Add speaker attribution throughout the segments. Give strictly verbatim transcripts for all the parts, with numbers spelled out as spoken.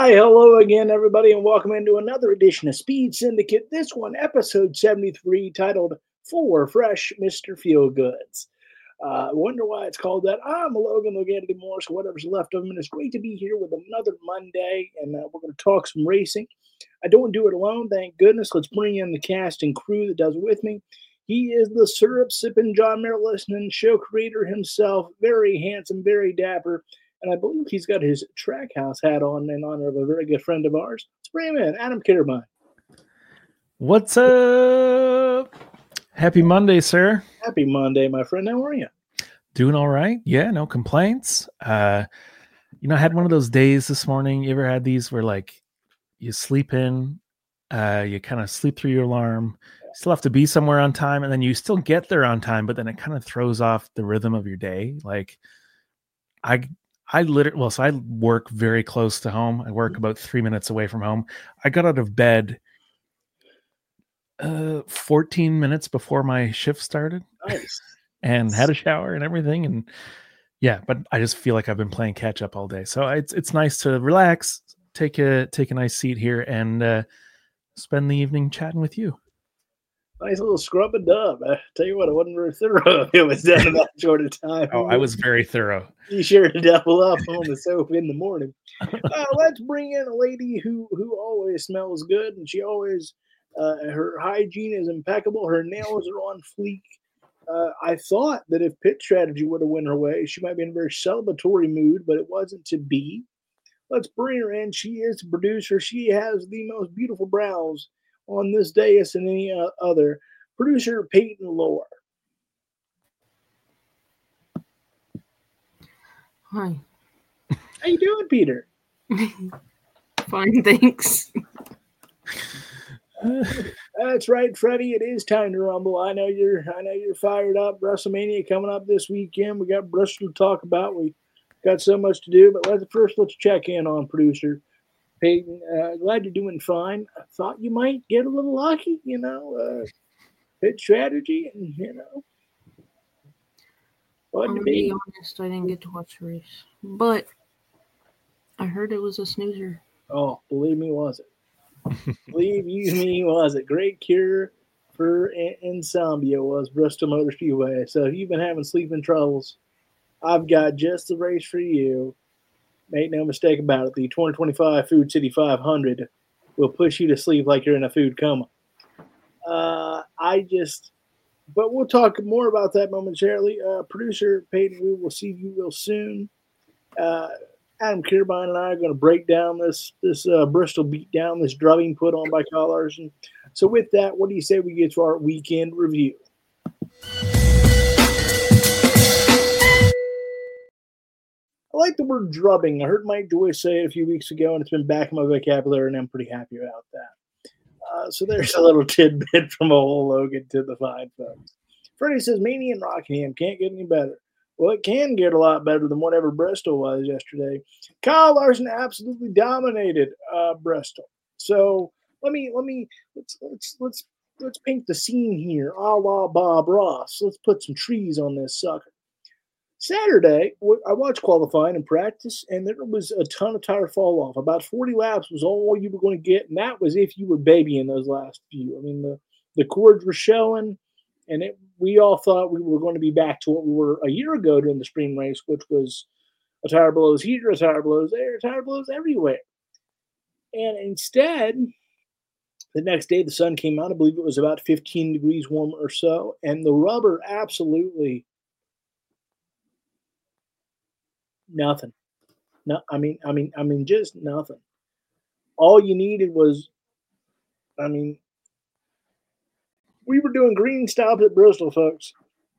Speaker 1: Why, hello again, everybody, and welcome into another edition of Speed Syndicate. This one, episode seventy-three, titled Four Fresh Mister Feelgoods. Uh, I wonder why it's called that. I'm Logan Loganity Morris, whatever's left of him, and it's great to be here with another Monday, and uh, we're going to talk some racing. I don't do it alone, thank goodness. Let's bring in the cast and crew that does it with me. He is the syrup-sipping John Merrill listening show creator himself, very handsome, very dapper. And I believe he's got his Trackhouse hat on in honor of a very good friend of ours. Let's bring him in, Adam Kitterbein.
Speaker 2: What's up? Happy Monday, sir.
Speaker 1: Happy Monday, my friend. How are you?
Speaker 2: Doing all right. Yeah, no complaints. Uh, you know, I had one of those days this morning. You ever had these where, like, you sleep in, uh, you kind of sleep through your alarm, still have to be somewhere on time, and then you still get there on time, but then it kind of throws off the rhythm of your day. Like, I... I literally, well, so I work very close to home. I work about three minutes away from home. I got out of bed uh, fourteen minutes before my shift started.
Speaker 1: Nice.
Speaker 2: And had a shower and everything. And yeah, but I just feel like I've been playing catch up all day. So it's it's nice to relax, take a take a nice seat here, and uh, spend the evening chatting with you.
Speaker 1: Nice little scrub and dub. I tell you what, I wasn't very thorough. It was done in that short of time.
Speaker 2: Oh, I was very thorough.
Speaker 1: You sure to double up on the soap in the morning. Uh, let's bring in a lady who who always smells good, and she always uh, her hygiene is impeccable. Her nails are on fleek. Uh, I thought that if Pit Strategy would have went her way, she might be in a very celebratory mood, but it wasn't to be. Let's bring her in. She is the producer. She has the most beautiful brows on this dais than any uh, other. Producer Peyton Lohr.
Speaker 3: Hi.
Speaker 1: How you doing, Peter?
Speaker 3: Fine, thanks.
Speaker 1: That's right, Freddie. It is time to rumble. I know you're. I know you're fired up. WrestleMania coming up this weekend. We got Bristol to talk about. We got so much to do. But let's first let's check in on producer Peyton. Uh, glad you're doing fine. I thought you might get a little lucky. You know, uh, Pit Strategy, and you know.
Speaker 3: I'm gonna be honest. I didn't get to watch the race, but I heard it was a snoozer.
Speaker 1: Oh, believe me, was it? Believe you me, was it? Great cure for insomnia was Bristol Motor Speedway. So if you've been having sleeping troubles, I've got just the race for you. Make no mistake about it. The twenty twenty-five Food City five hundred will push you to sleep like you're in a food coma. Uh, I just, but we'll talk more about that momentarily. Uh, Producer Peyton, we will see you real soon. Uh, Adam Kitterbein and I are going to break down this this uh, Bristol beatdown, this drubbing put on by Kyle Larson. So with that, what do you say we get to our weekend review? I like the word drubbing. I heard Mike Joyce say it a few weeks ago, and it's been back in my vocabulary, and I'm pretty happy about that. Uh, so there's a little tidbit from old Logan to the fine folks. Freddie says, Mania and Rockingham can't get any better. Well, it can get a lot better than whatever Bristol was yesterday. Kyle Larson absolutely dominated uh, Bristol. So let me let me let's let's let's let's paint the scene here, a la Bob Ross. Let's put some trees on this sucker. Saturday, I watched qualifying and practice, and there was a ton of tire fall off. About forty laps was all you were going to get, and that was if you were babying those last few. I mean, the the cords were showing. And it, we all thought we were going to be back to what we were a year ago during the spring race, which was a tire blows here, a tire blows there, a tire blows everywhere. And instead, the next day the sun came out. I believe it was about fifteen degrees warmer or so. And the rubber absolutely nothing. No, I mean, I mean, I mean, just nothing. All you needed was, I mean, we were doing green stops at Bristol, folks.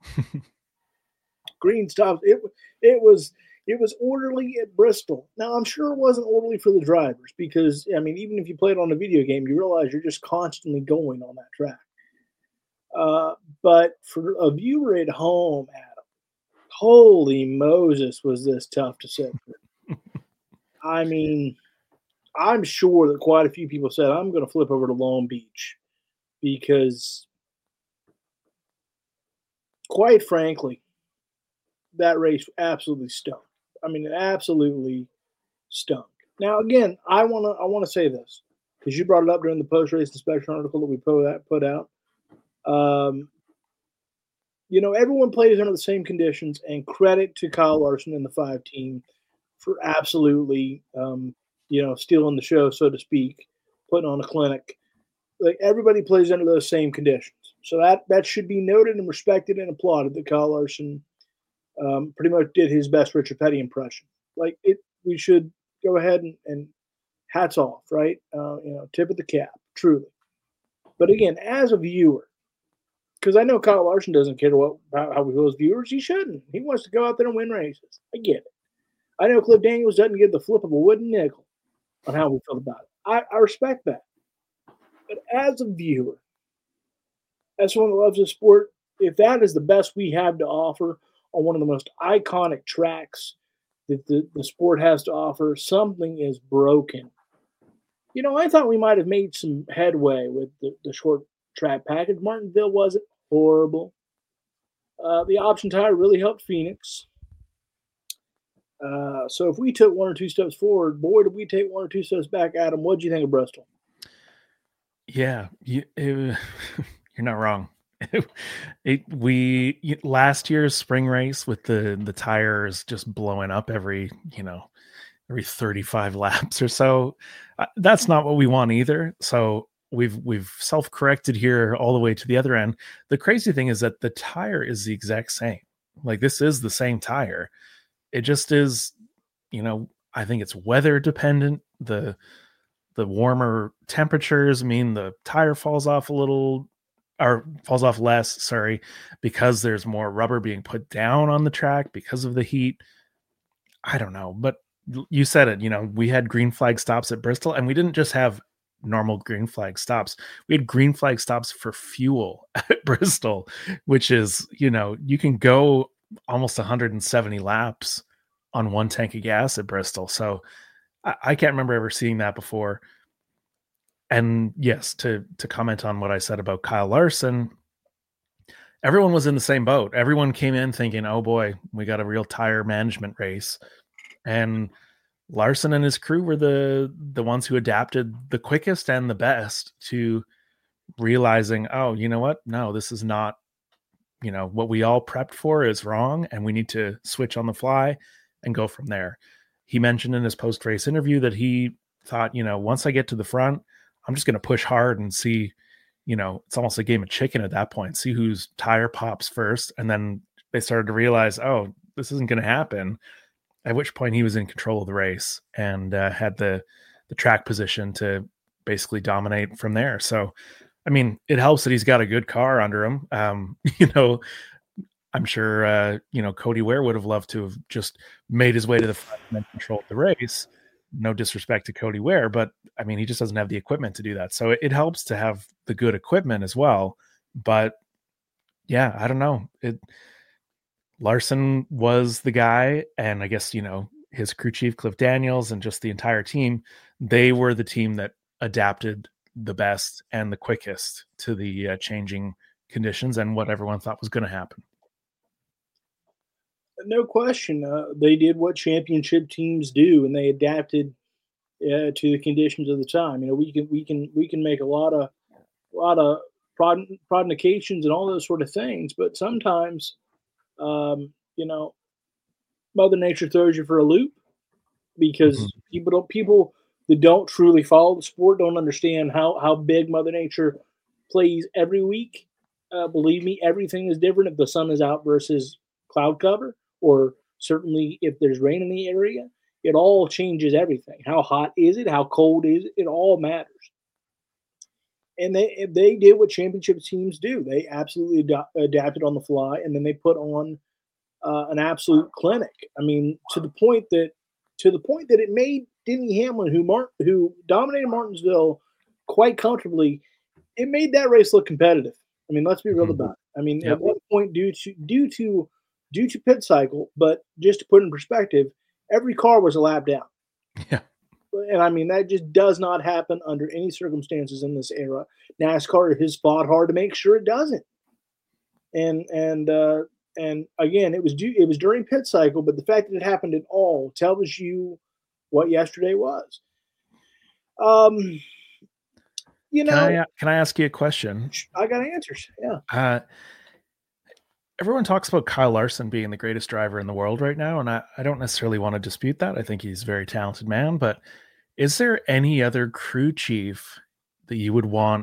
Speaker 1: Green stops. It it was it was orderly at Bristol. Now I'm sure it wasn't orderly for the drivers because I mean even if you played on a video game, you realize you're just constantly going on that track. Uh, but for a viewer at home, Adam, holy Moses, was this tough to sit through. I mean, I'm sure that quite a few people said I'm going to flip over to Long Beach because. Quite frankly, that race absolutely stunk. I mean, it absolutely stunk. Now, again, I want to I want to say this because you brought it up during the post race inspection article that we put out. Put out. Um, you know, everyone plays under the same conditions, and credit to Kyle Larson and the five team for absolutely, um, you know, stealing the show, so to speak, putting on a clinic. Like everybody plays under those same conditions, so that that should be noted and respected and applauded. That Kyle Larson um, pretty much did his best Richard Petty impression. Like it, we should go ahead and, and hats off, right? Uh, you know, tip of the cap, truly. But again, as a viewer, because I know Kyle Larson doesn't care what how, how we feel as viewers. He shouldn't. He wants to go out there and win races. I get it. I know Cliff Daniels doesn't give the flip of a wooden nickel on how we feel about it. I, I respect that. But as a viewer, as someone that loves the sport, if that is the best we have to offer on one of the most iconic tracks that the, the sport has to offer, something is broken. You know, I thought we might have made some headway with the, the short track package. Martinsville wasn't horrible. Uh, the option tire really helped Phoenix. Uh, so if we took one or two steps forward, boy, did we take one or two steps back. Adam, what do you think of Bristol?
Speaker 2: Yeah, you, it, you're not wrong. It, it we last year's spring race with the the tires just blowing up every you know every thirty-five laps or so. Uh, that's not what we want either. So we've we've self-corrected here all the way to the other end. The crazy thing is that the tire is the exact same. Like this is the same tire. It just is, you know, I think it's weather dependent. The the warmer temperatures mean the tire falls off a little or falls off less, sorry, because there's more rubber being put down on the track because of the heat. I don't know, but you said it, you know, we had green flag stops at Bristol and we didn't just have normal green flag stops. We had green flag stops for fuel at Bristol, which is, you know, you can go almost one hundred seventy laps on one tank of gas at Bristol. So I, I can't remember ever seeing that before. And yes, to to comment on what I said about Kyle Larson, everyone was in the same boat. Everyone came in thinking, oh boy, we got a real tire management race. And Larson and his crew were the the ones who adapted the quickest and the best to realizing, oh, you know what? No, this is not, you know, what we all prepped for is wrong, and we need to switch on the fly and go from there. He mentioned in his post-race interview that he thought, you know, once I get to the front, I'm just going to push hard and see, you know, it's almost a game of chicken at that point, see whose tire pops first. And then they started to realize, oh, this isn't going to happen. At which point he was in control of the race and uh, had the the track position to basically dominate from there. So, I mean, it helps that he's got a good car under him. Um, you know, I'm sure, uh, you know, Cody Ware would have loved to have just made his way to the front and then controlled the race. No disrespect to Cody Ware, but I mean, he just doesn't have the equipment to do that. So it, it helps to have the good equipment as well. But yeah, I don't know. It, Larson was the guy, and I guess, you know, his crew chief, Cliff Daniels, and just the entire team, they were the team that adapted the best and the quickest to the uh, changing conditions and what everyone thought was going to happen.
Speaker 1: No question. Uh, they did what championship teams do, and they adapted uh, to the conditions of the time. You know, we can we can we can make a lot of a lot of prod, prognostications and all those sort of things, but sometimes, um, you know, Mother Nature throws you for a loop because mm-hmm. people don't people that don't truly follow the sport don't understand how how big Mother Nature plays every week. Uh, believe me, everything is different if the sun is out versus cloud cover. Or certainly if there's rain in the area, it all changes everything. How hot is it? How cold is it? It all matters. And they they did what championship teams do. They absolutely ad- adapted on the fly, and then they put on uh, an absolute clinic. I mean, to the point that to the point that it made Denny Hamlin, who Mart, who dominated Martinsville quite comfortably, it made that race look competitive. I mean, let's be real about it. I mean, yep. At one point, due to due to due to pit cycle, but just to put in perspective, every car was a lap down.
Speaker 2: Yeah.
Speaker 1: And I mean, that just does not happen under any circumstances in this era. NASCAR has fought hard to make sure it doesn't. And, and, uh, and again, it was due, it was during pit cycle, but the fact that it happened at all tells you what yesterday was. Um, you know,
Speaker 2: can I can I ask you a question?
Speaker 1: I got answers. Yeah.
Speaker 2: Uh, everyone talks about Kyle Larson being the greatest driver in the world right now, and I, I don't necessarily want to dispute that. I think he's a very talented man, but is there any other crew chief that you would want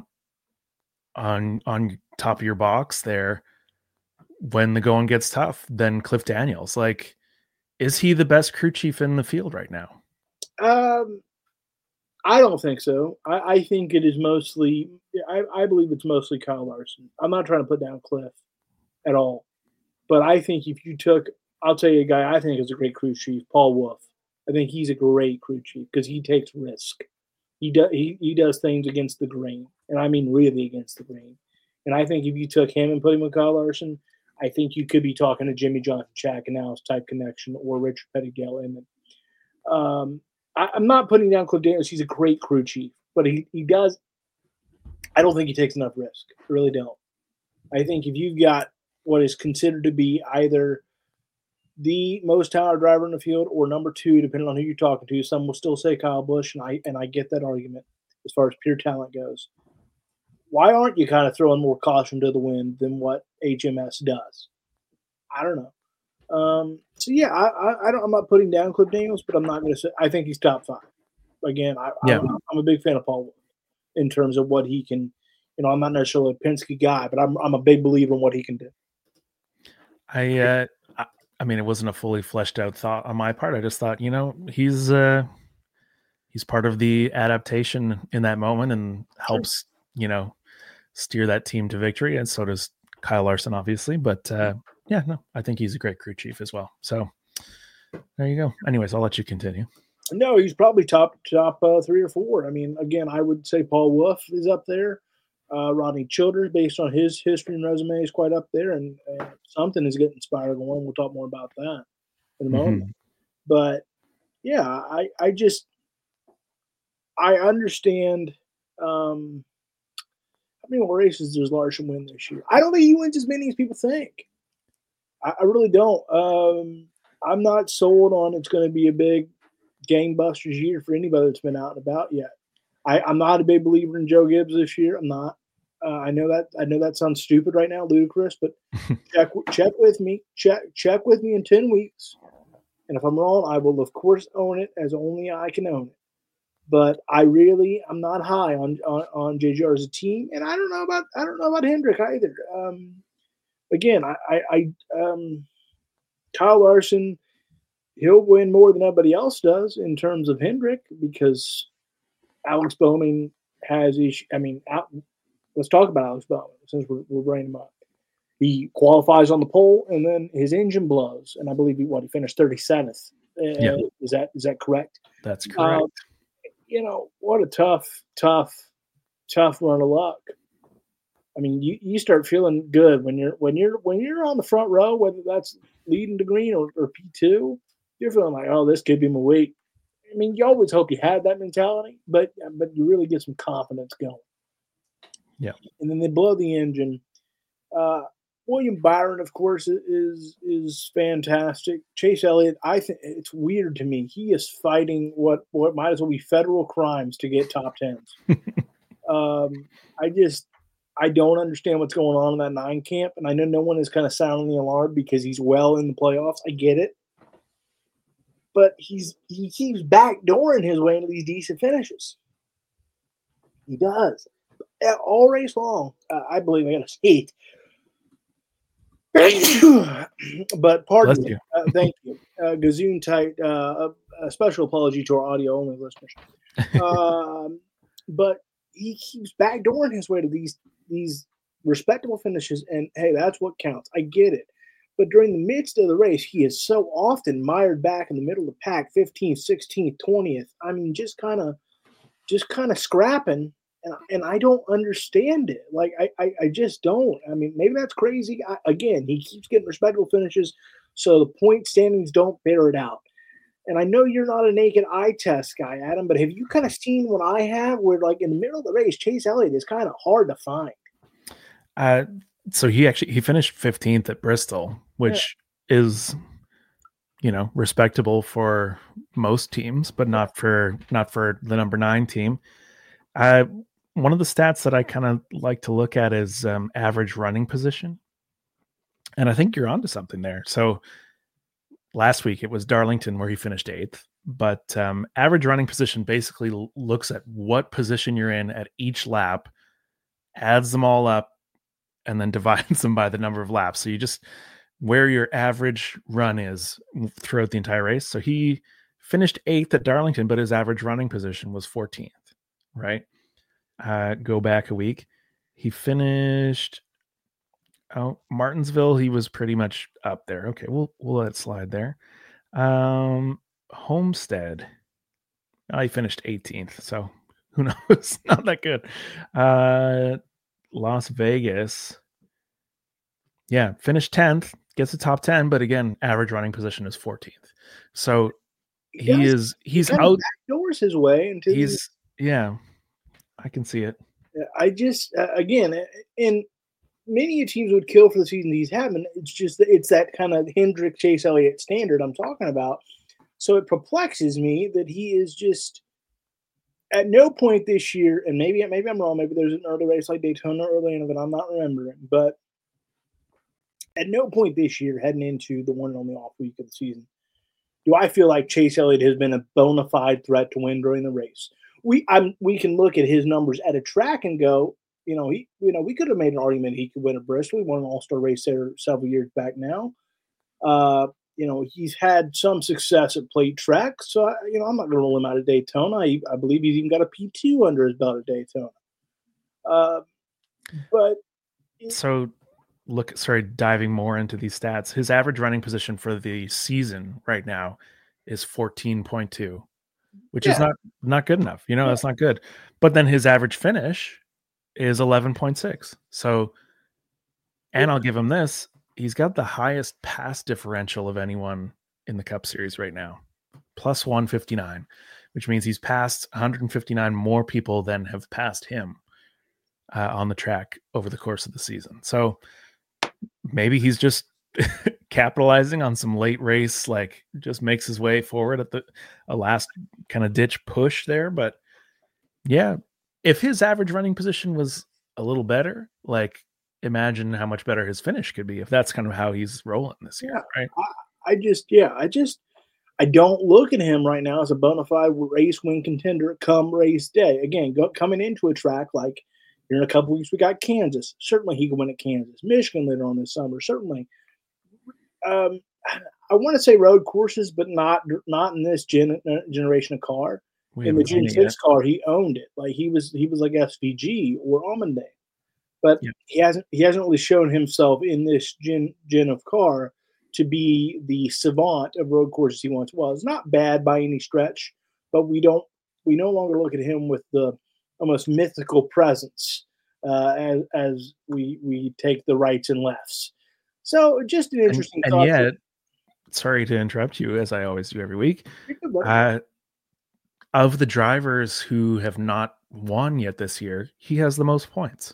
Speaker 2: on on top of your box there when the going gets tough than Cliff Daniels? Like, is he the best crew chief in the field right now?
Speaker 1: Um, I don't think so. I, I think it is mostly, I, I believe it's mostly Kyle Larson. I'm not trying to put down Cliff at all. But I think if you took, I'll tell you a guy I think is a great crew chief, Paul Wolf. I think he's a great crew chief because he takes risk. He does he, he does things against the grain, and I mean really against the grain. And I think if you took him and put him with Kyle Larson, I think you could be talking to Jimmy Johnson, Chad Canals type connection or Richard Pettigale in it. Um, I, I'm not putting down Cliff Daniels. He's a great crew chief, but he, he does – I don't think he takes enough risk. I really don't. I think if you've got what is considered to be either the most talented driver in the field or number two, depending on who you're talking to, some will still say Kyle Busch, and I and I get that argument as far as pure talent goes. Why aren't you kind of throwing more caution to the wind than what H M S does? I don't know. Um, so yeah, I, I, I don't. I'm not putting down Cliff Daniels, but I'm not going to say I think he's top five. Again, I,
Speaker 2: yeah.
Speaker 1: I'm, I'm a big fan of Paul Wolf in terms of what he can. You know, I'm not necessarily a Penske guy, but I'm I'm a big believer in what he can do.
Speaker 2: I, uh, I, I mean, it wasn't a fully fleshed out thought on my part. I just thought, you know, he's uh, he's part of the adaptation in that moment and helps, sure. you know, steer that team to victory. And so does Kyle Larson, obviously. But uh, yeah, no, I think he's a great crew chief as well. So there you go. Anyways, I'll let you continue.
Speaker 1: No, he's probably top top uh, three or four. I mean, again, I would say Paul Wolf is up there. Uh, Rodney Childers, based on his history and resume, is quite up there, and, and something is getting inspired going. We'll talk more about that in a moment. Mm-hmm. But yeah, I, I just I understand um, how many races does Larson win this year. I don't think he wins as many as people think. I, I really don't. Um, I'm not sold on it's going to be a big gangbusters year for anybody that's been out and about yet. I, I'm not a big believer in Joe Gibbs this year. I'm not. Uh, I know that. I know that sounds stupid right now, ludicrous, but check check with me. Check check with me in ten weeks, and if I'm wrong, I will of course own it as only I can own it. But I really, I'm not high on on, on J G R as a team, and I don't know about I don't know about Hendrick either. Um, again, I, I, I um, Kyle Larson, he'll win more than everybody else does in terms of Hendrick because Alex Bowman has issue. I mean, out, let's talk about Alex Bowman since we're, we're bringing him up. He qualifies on the pole, and then his engine blows, and I believe he what he finished thirty-seventh. Uh,
Speaker 2: yeah,
Speaker 1: is that is that correct?
Speaker 2: That's correct.
Speaker 1: Uh, you know what a tough, tough, tough run of luck. I mean, you, you start feeling good when you're when you're when you're on the front row, whether that's leading to green or, or P two. You're feeling like, oh, this could be my week. I mean, you always hope you had that mentality, but but you really get some confidence going.
Speaker 2: Yeah.
Speaker 1: And then they blow the engine. Uh, William Byron, of course, is is fantastic. Chase Elliott, I think it's weird to me. He is fighting what what might as well be federal crimes to get top tens. um, I just I don't understand what's going on in that nine camp, and I know no one is kind of sounding the alarm because he's well in the playoffs. I get it. But he's he keeps backdooring his way into these decent finishes. He does. All race long, uh, I believe I got to see it. But pardon me. Uh, thank you. Uh, Gazoon tight. Uh, a, a special apology to our audio only listeners. um, but he keeps backdooring his way to these these respectable finishes, and hey, that's what counts. I get it. But during the midst of the race, he is so often mired back in the middle of the pack, fifteenth, sixteenth, twentieth. I mean, just kind of, just kind of scrapping, and and I don't understand it. Like I, I, I just don't. I mean, maybe that's crazy. I, again, he keeps getting respectable finishes, so the point standings don't bear it out. And I know you're not a naked eye test guy, Adam, but have you kind of seen what I have, where like in the middle of the race, Chase Elliott is kind of hard to find?
Speaker 2: Uh. So he actually he finished fifteenth at Bristol, which yeah. is you know, respectable for most teams, but not for not for the number nine team. Uh, one of the stats that I kind of like to look at is um, average running position, and I think you're onto something there. So last week it was Darlington where he finished eighth, but um, average running position basically l- looks at what position you're in at each lap, adds them all up, and then divides them by the number of laps. So you just where your average run is throughout the entire race. So he finished eighth at Darlington, but his average running position was fourteenth, right? Uh, go back a week. He finished oh Martinsville. He was pretty much up there. Okay, we'll we'll let it slide there. Um, Homestead. Oh, he finished eighteenth, so who knows? Not that good. Uh, Las Vegas. Yeah, finished tenth, gets the top ten, but again, average running position is fourteenth. So he, he is he's
Speaker 1: he
Speaker 2: out
Speaker 1: backdoors his way into
Speaker 2: he's the, yeah, I can see it.
Speaker 1: I just uh, again, and many teams would kill for the season he's having. It's just it's that kind of Hendrick Chase Elliott standard I'm talking about. So it perplexes me that he is just at no point this year, and maybe maybe I'm wrong. Maybe there's an early race like Daytona early in that I'm not remembering, but at no point this year, heading into the one and only off week of the season, do I feel like Chase Elliott has been a bona fide threat to win during the race. We I'm, we can look at his numbers at a track and go, you know, he you know we could have made an argument he could win at Bristol. He won an All-Star race there several years back now. Uh, you know, he's had some success at plate tracks, so I, you know I'm not going to roll him out of Daytona. I, I believe he's even got a P two under his belt at Daytona. Uh, but
Speaker 2: so. Look, sorry, diving more into these stats, his average running position for the season right now is fourteen point two, which yeah. is not, not good enough. You know, yeah. that's not good. But then his average finish is eleven point six. So, and I'll give him this. He's got the highest pass differential of anyone in the Cup Series right now, plus one fifty-nine, which means he's passed one hundred fifty-nine more people than have passed him uh, on the track over the course of the season. So, maybe he's just capitalizing on some late race, like just makes his way forward at the a last kind of ditch push there. But yeah, if his average running position was a little better, like imagine how much better his finish could be if that's kind of how he's rolling this year,
Speaker 1: yeah,
Speaker 2: right?
Speaker 1: I, I just, yeah, I just, I don't look at him right now as a bona fide race win contender come race day. Again, go, coming into a track like, in a couple weeks, we got Kansas. Certainly, he can win at Kansas. Michigan later on this summer. Certainly. Um, I want to say road courses, but not not in this gen, generation of car. We in the Gen six car, he owned it. Like he was he was like S V G or Almond Day. But yeah. he hasn't he hasn't really shown himself in this gen gen of car to be the savant of road courses he once was. Not bad by any stretch, but we don't we no longer look at him with the almost mythical presence uh, as as we we take the rights and lefts. So just an interesting
Speaker 2: and,
Speaker 1: thought.
Speaker 2: And yet, sorry to interrupt you, as I always do every week. Uh, of the drivers who have not won yet this year, he has the most points.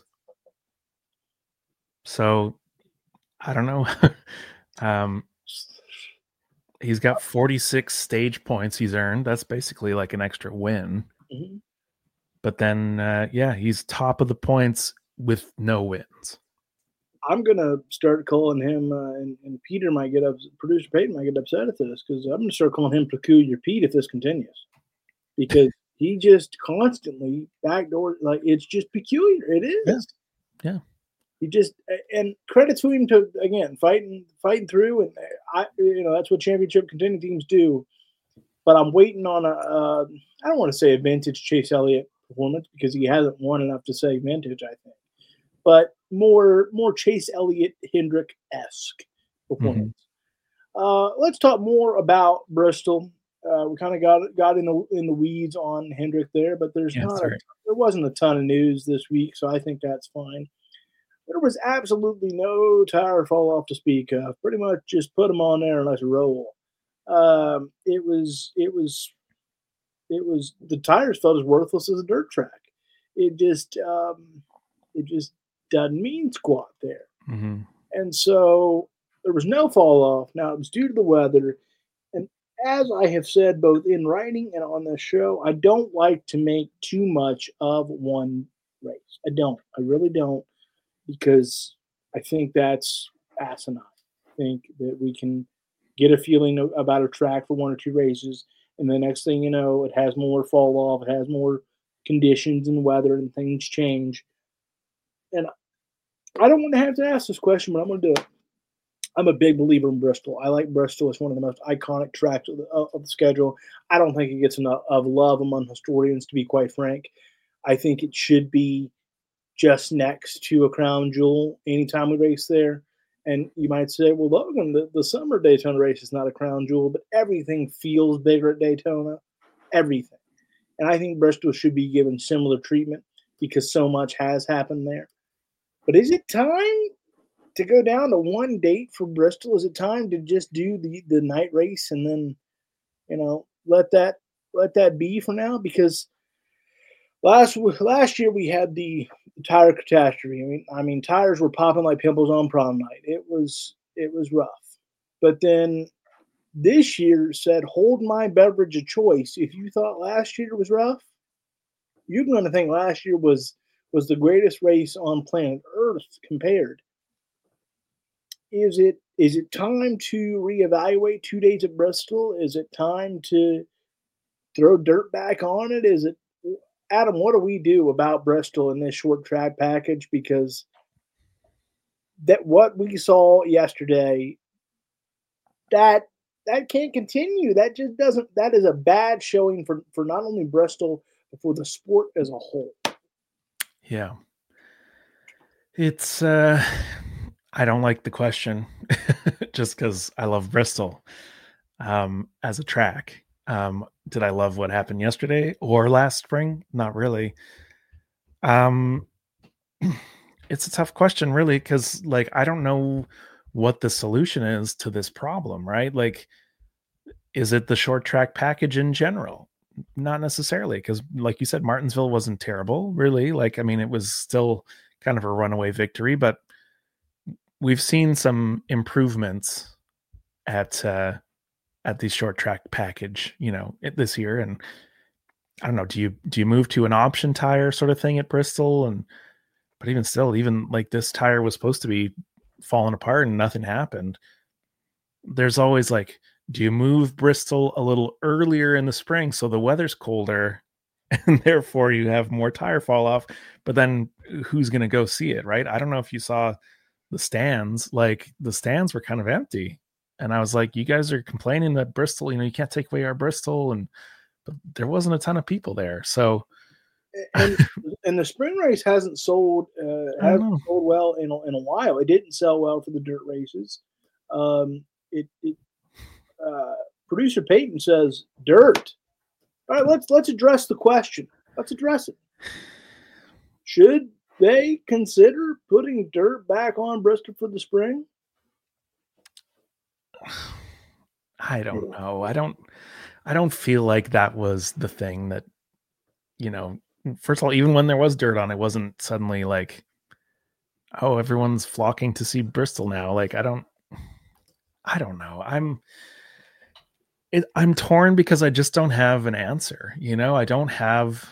Speaker 2: So I don't know. um, he's got forty-six stage points he's earned. That's basically like an extra win. Mm-hmm. But then, uh, yeah, he's top of the points with no wins.
Speaker 1: I'm going to start calling him, uh, and, and Peter might get up, producer Peyton might get upset at this, because I'm going to start calling him Peculiar Pete if this continues. Because he just constantly backdoor, like, it's just peculiar. It is.
Speaker 2: Yeah. yeah.
Speaker 1: He just, and credit to him to, again, fighting fighting through. And, I, you know, that's what championship contending teams do. But I'm waiting on a, uh, I don't want to say a vintage Chase Elliott performance, because he hasn't won enough to say vintage, I think. But more more Chase Elliott Hendrick-esque performance. Mm-hmm. Uh, let's talk more about Bristol. Uh, we kind of got got in the in the weeds on Hendrick there, but there's yeah, not a, there wasn't a ton of news this week, so I think that's fine. There was absolutely no tire fall off to speak of. Pretty much just put them on there and let's roll. Um, it was it was it was the tires felt as worthless as a dirt track. It just um, it just doesn't mean squat there.
Speaker 2: Mm-hmm.
Speaker 1: And so there was no fall off. Now it was due to the weather. as I have said both in writing and on this show, I don't like to make too much of one race. I don't. I really don't, because I think that's asinine. I think that we can get a feeling about a track for one or two races, and the next thing you know, it has more fall off, it has more conditions and weather, and things change. And I don't want to have to ask this question, but I'm going to do it. I'm a big believer in Bristol. I like Bristol. It's one of the most iconic tracks of the, of the schedule. I don't think it gets enough of love among historians, to be quite frank. I think it should be just next to a crown jewel anytime we race there. And you might say, well, Logan, the, the summer Daytona race is not a crown jewel, but everything feels bigger at Daytona. Everything. And I think Bristol should be given similar treatment because so much has happened there. But is it time to go down to one date for Bristol? Is it time to just do the, the night race and then, you know, let that let that be for now? Because last last year we had the tire catastrophe. I mean, I mean, tires were popping like pimples on prom night. It was it was rough. But then this year said, hold my beverage of choice. If you thought last year was rough, you're going to think last year was was the greatest race on planet Earth compared. Is it is it time to reevaluate two days at Bristol? Is it time to throw dirt back on it? Is it, Adam, what do we do about Bristol in this short track package? Because that what we saw yesterday, that that can't continue. That just doesn't. That is a bad showing for, for not only Bristol, but for the sport as a whole.
Speaker 2: Yeah, it's. Uh... I don't like the question just because I love Bristol um, as a track. Um, did I love what happened yesterday or last spring? Not really. Um, it's a tough question, really, because like I don't know what the solution is to this problem, right? Like, is it the short track package in general? Not necessarily, because like you said, Martinsville wasn't terrible, really. Like, I mean, it was still kind of a runaway victory, but we've seen some improvements at uh, at the short track package, you know, this year. And I don't know, do you do you move to an option tire sort of thing at Bristol? And but even still, even like this tire was supposed to be falling apart and nothing happened. There's always like, do you move Bristol a little earlier in the spring so the weather's colder and therefore you have more tire fall off? But then who's going to go see it, right? I don't know if you saw the stands, like the stands were kind of empty. And I was like, you guys are complaining that Bristol, you know, you can't take away our Bristol. And but there wasn't a ton of people there. So,
Speaker 1: and, and the spring race hasn't sold, uh, hasn't sold well in a, in a while. It didn't sell well for the dirt races. Um, it, it uh, producer Peyton says dirt. All right, let's, let's address the question. Let's address it. Should they consider putting dirt back on Bristol for the spring?
Speaker 2: I don't know. I don't I don't feel like that was the thing that, you know, first of all, even when there was dirt on, it wasn't suddenly like, oh, everyone's flocking to see Bristol now. Like, I don't I don't know. I'm it, I'm torn because I just don't have an answer. You know, I don't have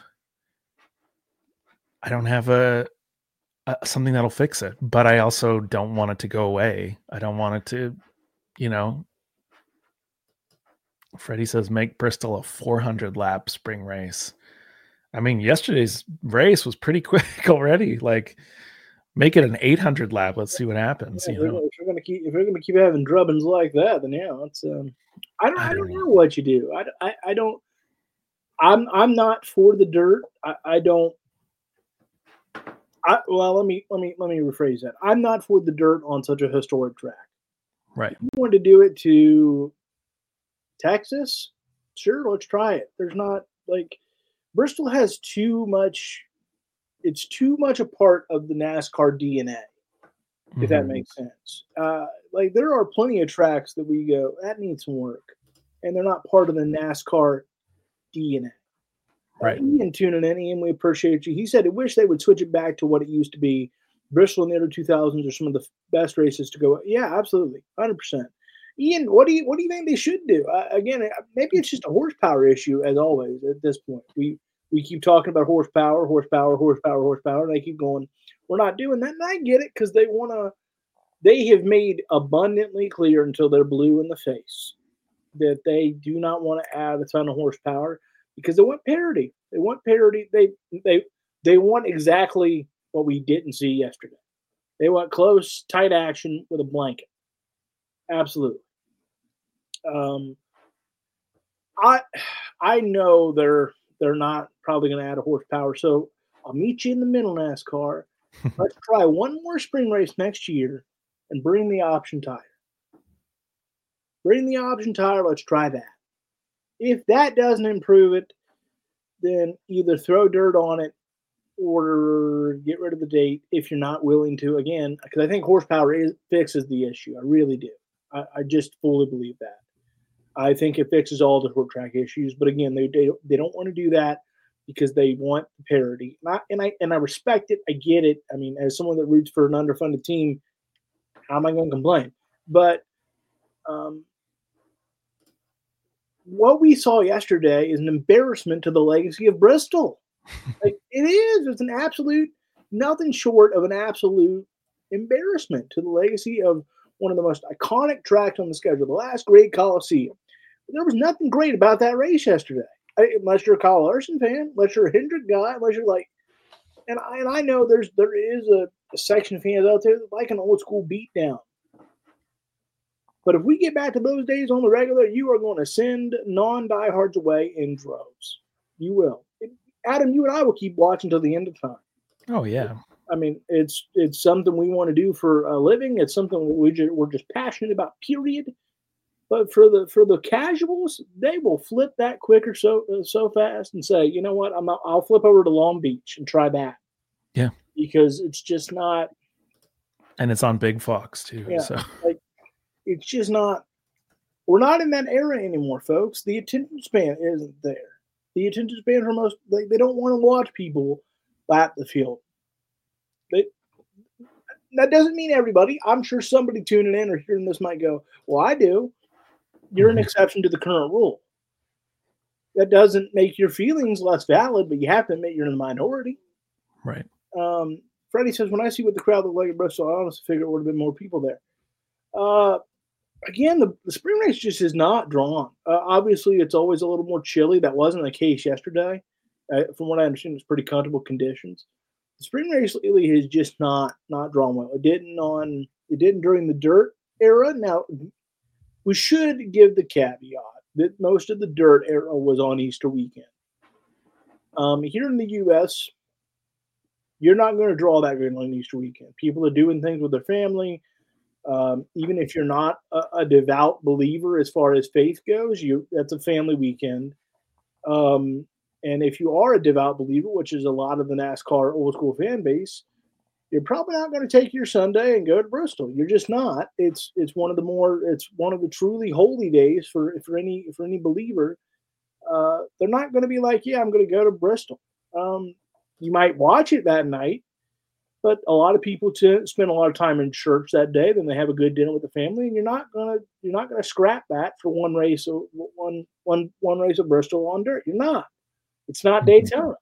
Speaker 2: I don't have a, a something that'll fix it, but I also don't want it to go away. I don't want it to, you know. Freddie says make Bristol a four hundred lap spring race. I mean, yesterday's race was pretty quick already. Like, make it an eight hundred lap. Let's see what happens.
Speaker 1: Yeah,
Speaker 2: you know,
Speaker 1: if you're going to keep if you're going to keep having drubbings like that, then yeah, it's. Um, I don't. I don't, I don't know. know what you do. I, I, I don't. I'm I'm not for the dirt. I, I don't. I, well, let me let me let me rephrase that. I'm not for the dirt on such a historic track.
Speaker 2: Right.
Speaker 1: If you want to do it to Texas, sure, let's try it. There's not like Bristol has too much. It's too much a part of the NASCAR D N A, mm-hmm. if that makes sense. Uh, like there are plenty of tracks that we go that needs some work, and they're not part of the NASCAR D N A.
Speaker 2: Right.
Speaker 1: Uh, Ian tuning in, Ian, we appreciate you. He said, I wish they would switch it back to what it used to be. Bristol in the early two thousands are some of the best races to go. Yeah, absolutely, one hundred percent. Ian, what do you what do you think they should do? Uh, again, uh, maybe it's just a horsepower issue, as always. At this point, we we keep talking about horsepower, horsepower, horsepower, horsepower, and they keep going. We're not doing that, and I get it because they want to. They have made abundantly clear until they're blue in the face that they do not want to add a ton of horsepower because they want parity. They want parity. They they they want exactly what we didn't see yesterday. They want close, tight action with a blanket. Absolutely. Um, I I know they're they're not probably going to add a horsepower, so I'll meet you in the middle, NASCAR. Let's try one more spring race next year and bring the option tire. Bring the option tire. Let's try that. If that doesn't improve it, then either throw dirt on it or get rid of the date if you're not willing to. Again, because I think horsepower is, fixes the issue. I really do. I, I just fully believe that. I think it fixes all the short track issues. But again, they they, they don't want to do that because they want parity. And I, and I and I respect it. I get it. I mean, as someone that roots for an underfunded team, how am I going to complain? But um, what we saw yesterday is an embarrassment to the legacy of Bristol. Like, it is. It's an absolute, nothing short of an absolute embarrassment to the legacy of one of the most iconic tracks on the schedule, the last great Coliseum. There was nothing great about that race yesterday, I, unless you're a Kyle Larson fan, unless you're a Hendrick guy, unless you're like, and I, and I know there's there is a, a section of fans out there that like an old school beatdown. But if we get back to those days on the regular, you are going to send non-diehards away in droves. You will. Adam, you and I will keep watching till the end of time.
Speaker 2: Oh, yeah.
Speaker 1: I mean, it's it's something we want to do for a living. It's something we just, we're just passionate about, period. But for the for the casuals, they will flip that quicker so uh, so fast and say, you know what, I'm I'll flip over to Long Beach and try that.
Speaker 2: Yeah.
Speaker 1: Because it's just not.
Speaker 2: And it's on Big Fox, too.
Speaker 1: Yeah.
Speaker 2: So.
Speaker 1: Like, it's just not. We're not in that era anymore, folks. The attention span isn't there. The attention span for most, they, they don't want to watch people lap the field. They, that doesn't mean everybody. I'm sure somebody tuning in or hearing this might go, well, I do. You're an exception to the current rule. That doesn't make your feelings less valid, but you have to admit you're in the minority.
Speaker 2: Right.
Speaker 1: Um, Freddie says, when I see what the crowd looked like at Bristol, I honestly figure it would have been more people there. Uh, Again, the, the spring race just is not drawn. Uh, obviously, it's always a little more chilly. That wasn't the case yesterday. Uh, from what I understand, it's pretty comfortable conditions. The spring race lately is just not not drawn well. It didn't on it didn't during the dirt era. Now, we should give the caveat that most of the dirt era was on Easter weekend. Um, here in the U S, you're not going to draw that good on Easter weekend. People are doing things with their family. Um, even if you're not a, a devout believer as far as faith goes, you that's a family weekend. Um, and if you are a devout believer, which is a lot of the NASCAR old school fan base, you're probably not going to take your Sunday and go to Bristol. You're just not. It's it's one of the more it's one of the truly holy days for for any for any believer. Uh, they're not going to be like, yeah, I'm going to go to Bristol. Um, you might watch it that night. But a lot of people t- spend a lot of time in church that day. Then they have a good dinner with the family, and you're not gonna you're not gonna scrap that for one race of one one one race of Bristol on dirt. You're not. It's not Daytona.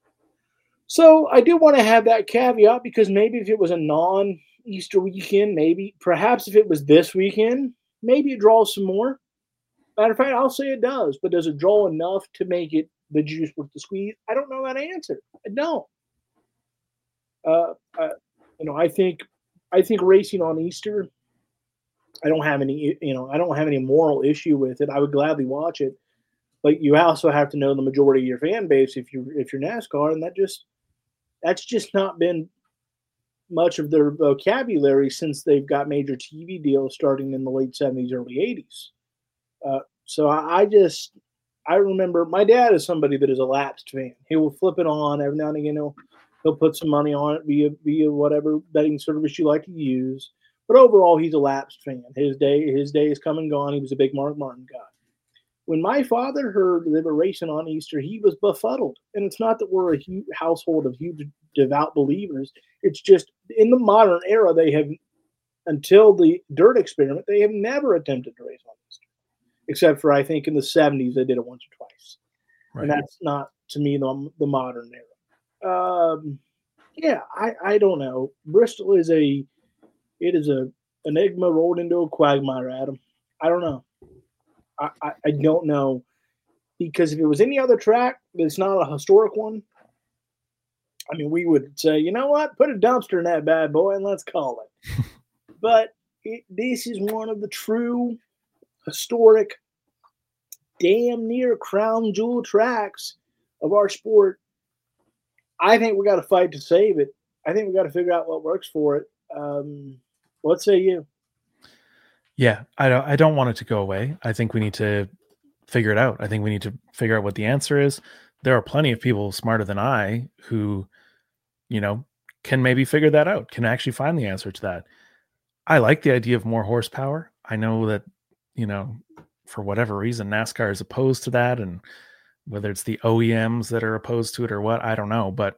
Speaker 1: So I do want to have that caveat because maybe if it was a non-Easter weekend, maybe perhaps if it was this weekend, maybe it draws some more. Matter of fact, I'll say it does. But does it draw enough to make it the juice worth the squeeze? I don't know that answer. I don't. Uh, uh, you know, I think, I think racing on Easter, I don't have any, you know, I don't have any moral issue with it. I would gladly watch it, but you also have to know the majority of your fan base if you if you're NASCAR, and that just that's just not been much of their vocabulary since they've got major T V deals starting in the late seventies, early eighties. Uh, so I, I just I remember my dad is somebody that is a lapsed fan. He will flip it on every now and again. He'll He'll put some money on it via via whatever betting service you like to use. But overall, he's a lapsed fan. His day his day is come and gone. He was a big Mark Martin guy. When my father heard they were racing on Easter, he was befuddled. And it's not that we're a huge household of huge devout believers. It's just in the modern era, they have until the dirt experiment, they have never attempted to race on Easter, except for I think in the seventies they did it once or twice,
Speaker 2: Right.
Speaker 1: and that's not to me the the modern era. Um, yeah, I I don't know. Bristol is a it is a enigma rolled into a quagmire, Adam. I don't know. I, I, I don't know because if it was any other track that's not a historic one, I mean, we would say, you know what, put a dumpster in that bad boy and let's call it. But it, this is one of the true historic, damn near crown jewel tracks of our sport. I think we got to fight to save it. I think we got to figure out what works for it. Um, what say you?
Speaker 2: Yeah, I don't. I don't want it to go away. I think we need to figure it out. I think we need to figure out what the answer is. There are plenty of people smarter than I who, you know, can maybe figure that out. Can actually find the answer to that. I like the idea of more horsepower. I know that, you know, for whatever reason, NASCAR is opposed to that, and whether it's the O E Ms that are opposed to it or what, I don't know. But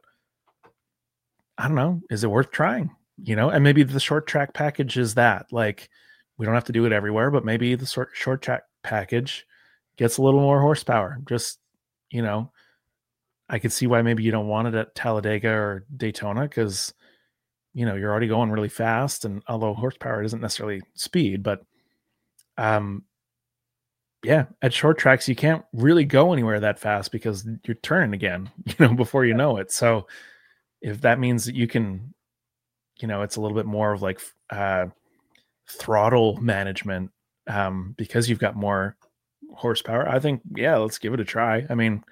Speaker 2: I don't know. Is it worth trying? You know, and maybe the short track package is that. Like, we don't have to do it everywhere, but maybe the short short track package gets a little more horsepower. Just, you know, I could see why maybe you don't want it at Talladega or Daytona because, you know, you're already going really fast, and although horsepower isn't necessarily speed, but um, yeah, at short tracks you can't really go anywhere that fast because you're turning again, you know, before you know it. So if that means that you can, you know, it's a little bit more of like uh, throttle management um, because you've got more horsepower, I think, yeah, let's give it a try. I mean,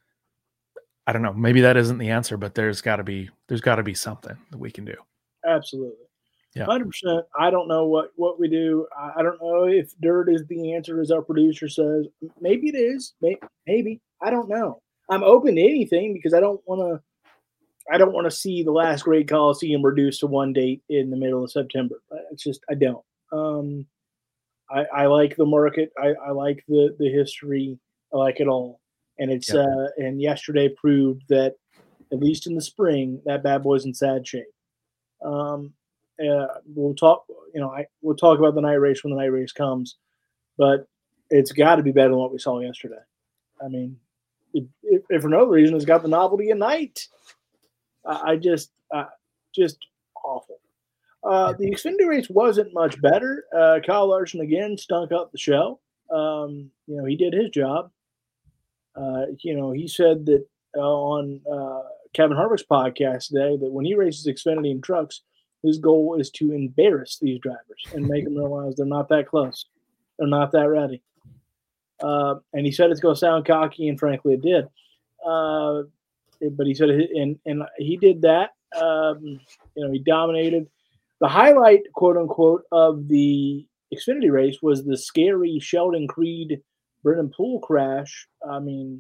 Speaker 2: I don't know, maybe that isn't the answer, but there's got to be there's got to be something that we can do.
Speaker 1: Absolutely.
Speaker 2: Yeah.
Speaker 1: one hundred percent. I don't know what, what we do. I, I don't know if dirt is the answer, as our producer says. Maybe it is. Maybe. maybe. I don't know. I'm open to anything because I don't want to I don't want to see the last great Coliseum reduced to one date in the middle of September. It's just, I don't. Um, I, I like the market. I, I like the, the history. I like it all. And it's,
Speaker 2: Yeah.
Speaker 1: uh, and yesterday proved that at least in the spring, that bad boy's in sad shape. Um, uh, we'll talk, you know, I, we'll talk about the night race when the night race comes, but it's got to be better than what we saw yesterday. I mean, if, if, if for no other reason, it's got the novelty of night. I just, uh, just awful. Uh, the Xfinity race wasn't much better. Uh, Kyle Larson again stunk up the show. Um, you know, he did his job. Uh, you know, he said that uh, on uh, Kevin Harvick's podcast today that when he races Xfinity and trucks, his goal is to embarrass these drivers and make them realize they're not that close. They're not that ready. Uh, and he said it's going to sound cocky, and frankly, it did. Uh, But he said, and and he did that. Um, you know, he dominated. The highlight, quote unquote, of the Xfinity race was the scary Sheldon Creed Brennan Poole crash. I mean,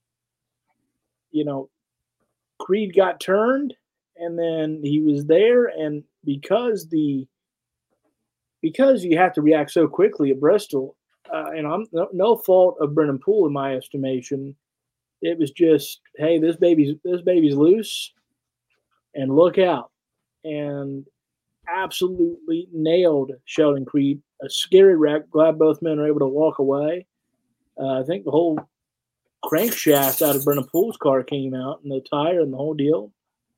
Speaker 1: you know, Creed got turned, and then he was there, and because the because you have to react so quickly at Bristol, uh, and I'm no, no fault of Brennan Poole in my estimation. It was just, hey, this baby's this baby's loose, and look out. And absolutely nailed Sheldon Creed. A scary wreck. Glad both men are able to walk away. Uh, I think the whole crankshaft out of Brennan Poole's car came out, and the tire and the whole deal.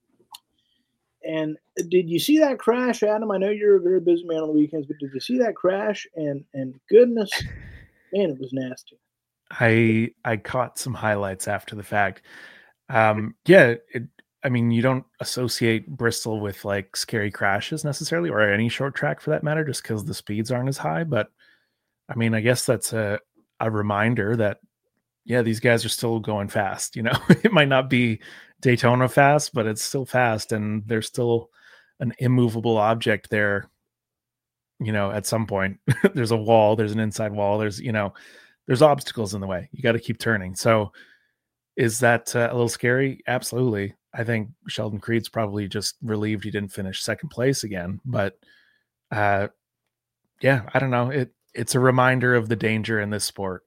Speaker 1: And did you see that crash, Adam? I know you're a very busy man on the weekends, but did you see that crash? And and goodness, man, it was nasty.
Speaker 2: I I caught some highlights after the fact. Um, yeah, it, I mean, you don't associate Bristol with like scary crashes necessarily, or any short track for that matter, just because the speeds aren't as high. But I mean, I guess that's a a reminder that yeah, these guys are still going fast. You know, it might not be Daytona fast, but it's still fast, and there's still an immovable object there. You know, at some point, there's a wall, there's an inside wall, there's you know. There's obstacles in the way. You got to keep turning. So is that uh, a little scary? Absolutely. I think Sheldon Creed's probably just relieved he didn't finish second place again. But uh, yeah, I don't know. It It's a reminder of the danger in this sport.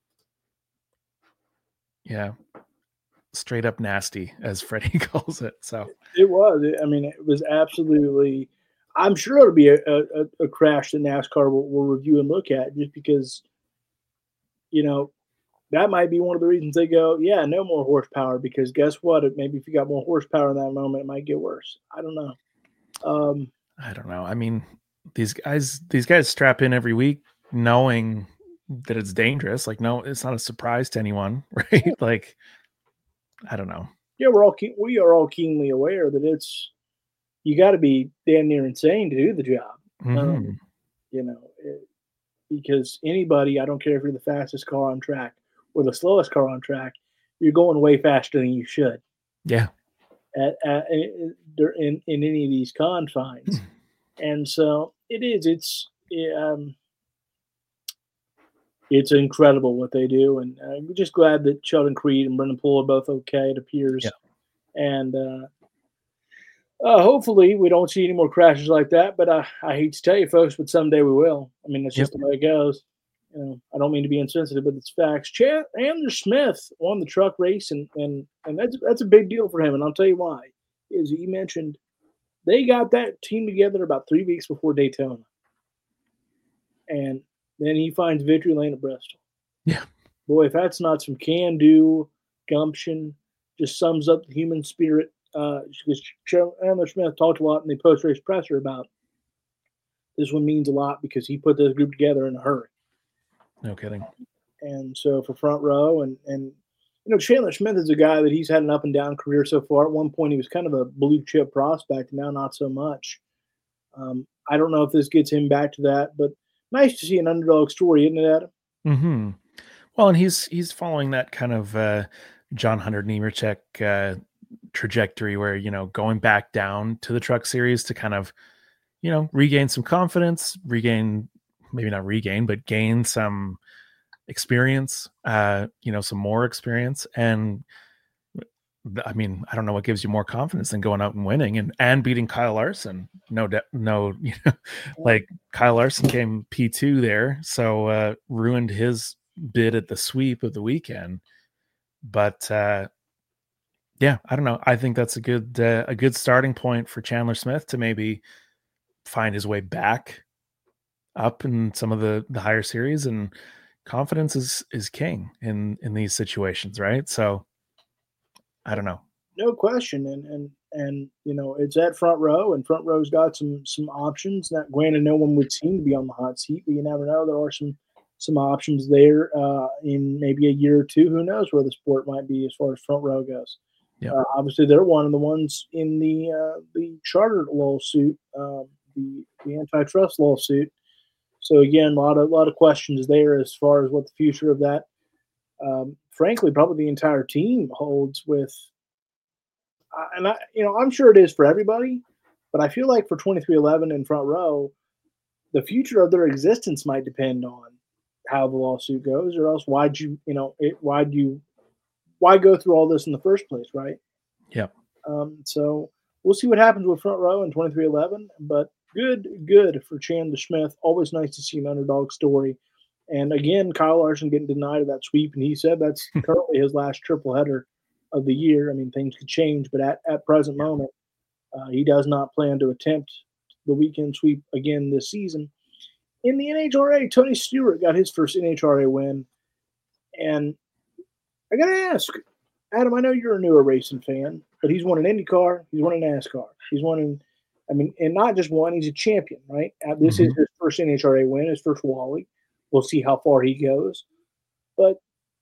Speaker 2: Yeah. Straight up nasty, as Freddie calls it. So
Speaker 1: it was. I mean, it was absolutely. I'm sure it'll be a, a, a crash that NASCAR will, will review and look at, just because, you know, that might be one of the reasons they go, yeah, no more horsepower, because guess what? It, maybe if you got more horsepower in that moment, it might get worse. I don't know. Um,
Speaker 2: I don't know. I mean, these guys, these guys strap in every week knowing that it's dangerous. Like, no, it's not a surprise to anyone, right? Like, I don't know.
Speaker 1: Yeah, we're all ke- we are all keenly aware that it's, you got to be damn near insane to do the job.
Speaker 2: Mm-hmm.
Speaker 1: Um, you know, it, because anybody, I don't care if you're the fastest car on track or the slowest car on track, you're going way faster than you should.
Speaker 2: Yeah.
Speaker 1: At, at in, in in any of these confines, and so it is. It's um, it's incredible what they do, and uh, I'm just glad that Sheldon Creed and Brendan Poole are both okay. It appears,
Speaker 2: Yeah.
Speaker 1: and uh, uh, hopefully we don't see any more crashes like that. But I, I hate to tell you, folks, but someday we will. I mean, that's just
Speaker 2: Yep.
Speaker 1: the way it goes. You know, I don't mean to be insensitive, but it's facts. Chad Andrew Smith won the truck race, and and and that's that's a big deal for him. And I'll tell you why. As you mentioned, they got that team together about three weeks before Daytona, and then he finds victory lane at Bristol.
Speaker 2: Yeah.
Speaker 1: Boy, if that's not some can-do gumption, just sums up the human spirit. Uh, because Chandler Smith talked a lot in the post-race presser about this one means a lot because he put this group together in a hurry.
Speaker 2: No kidding.
Speaker 1: And so for front row, and and you know, Chandler Smith is a guy that he's had an up and down career so far. At one point, he was kind of a blue chip prospect, and now not so much. Um, I don't know if this gets him back to that, but nice to see an underdog story, isn't it, Adam?
Speaker 2: Mm-hmm. Well, and he's he's following that kind of uh, John Hunter Nemechek uh, trajectory where, you know, going back down to the Truck Series to kind of, you know, regain some confidence, regain, maybe not regain, but gain some experience, uh, you know, some more experience. And I mean, I don't know what gives you more confidence than going out and winning and, and beating Kyle Larson. No, de- no, you know, like Kyle Larson came P two there. So uh, ruined his bid at the sweep of the weekend. But uh, yeah, I don't know. I think that's a good, uh, a good starting point for Chandler Smith to maybe find his way back up in some of the, the higher series, and confidence is, is king in, in these situations. Right. So I don't know.
Speaker 1: No question. And, and, and, you know, it's at front row, and front row's got some, some options. Not granted, no one would seem to be on the hot seat, but you never know. There are some, some options there uh, in maybe a year or two. Who knows where the sport might be as far as front row goes.
Speaker 2: Yep.
Speaker 1: Uh, obviously, they're one of the ones in the uh, the charter lawsuit, um, the the antitrust lawsuit. So again, a lot of a lot of questions there as far as what the future of that. Um, frankly, probably the entire team holds with. Uh, and I, you know, I'm sure it is for everybody, but I feel like for twenty-three eleven and front row, the future of their existence might depend on how the lawsuit goes, or else why'd you, you know, it, why'd you, why go through all this in the first place, right?
Speaker 2: Yep.
Speaker 1: Um, so we'll see what happens with front row in twenty-three eleven, but good, good for Chandler Smith. Always nice to see an underdog story. And again, Kyle Larson getting denied of that sweep, and he said that's currently his last triple header of the year. I mean, things could change, but at, at present moment, uh, he does not plan to attempt the weekend sweep again this season. In the N H R A, Tony Stewart got his first N H R A win. And I got to ask, Adam, I know you're a newer racing fan, but he's won an IndyCar, he's won a NASCAR, he's won an, I mean, and not just one, he's a champion, right? Uh, This
Speaker 2: Mhm.
Speaker 1: is his first N H R A win, his first Wally. We'll see how far he goes. But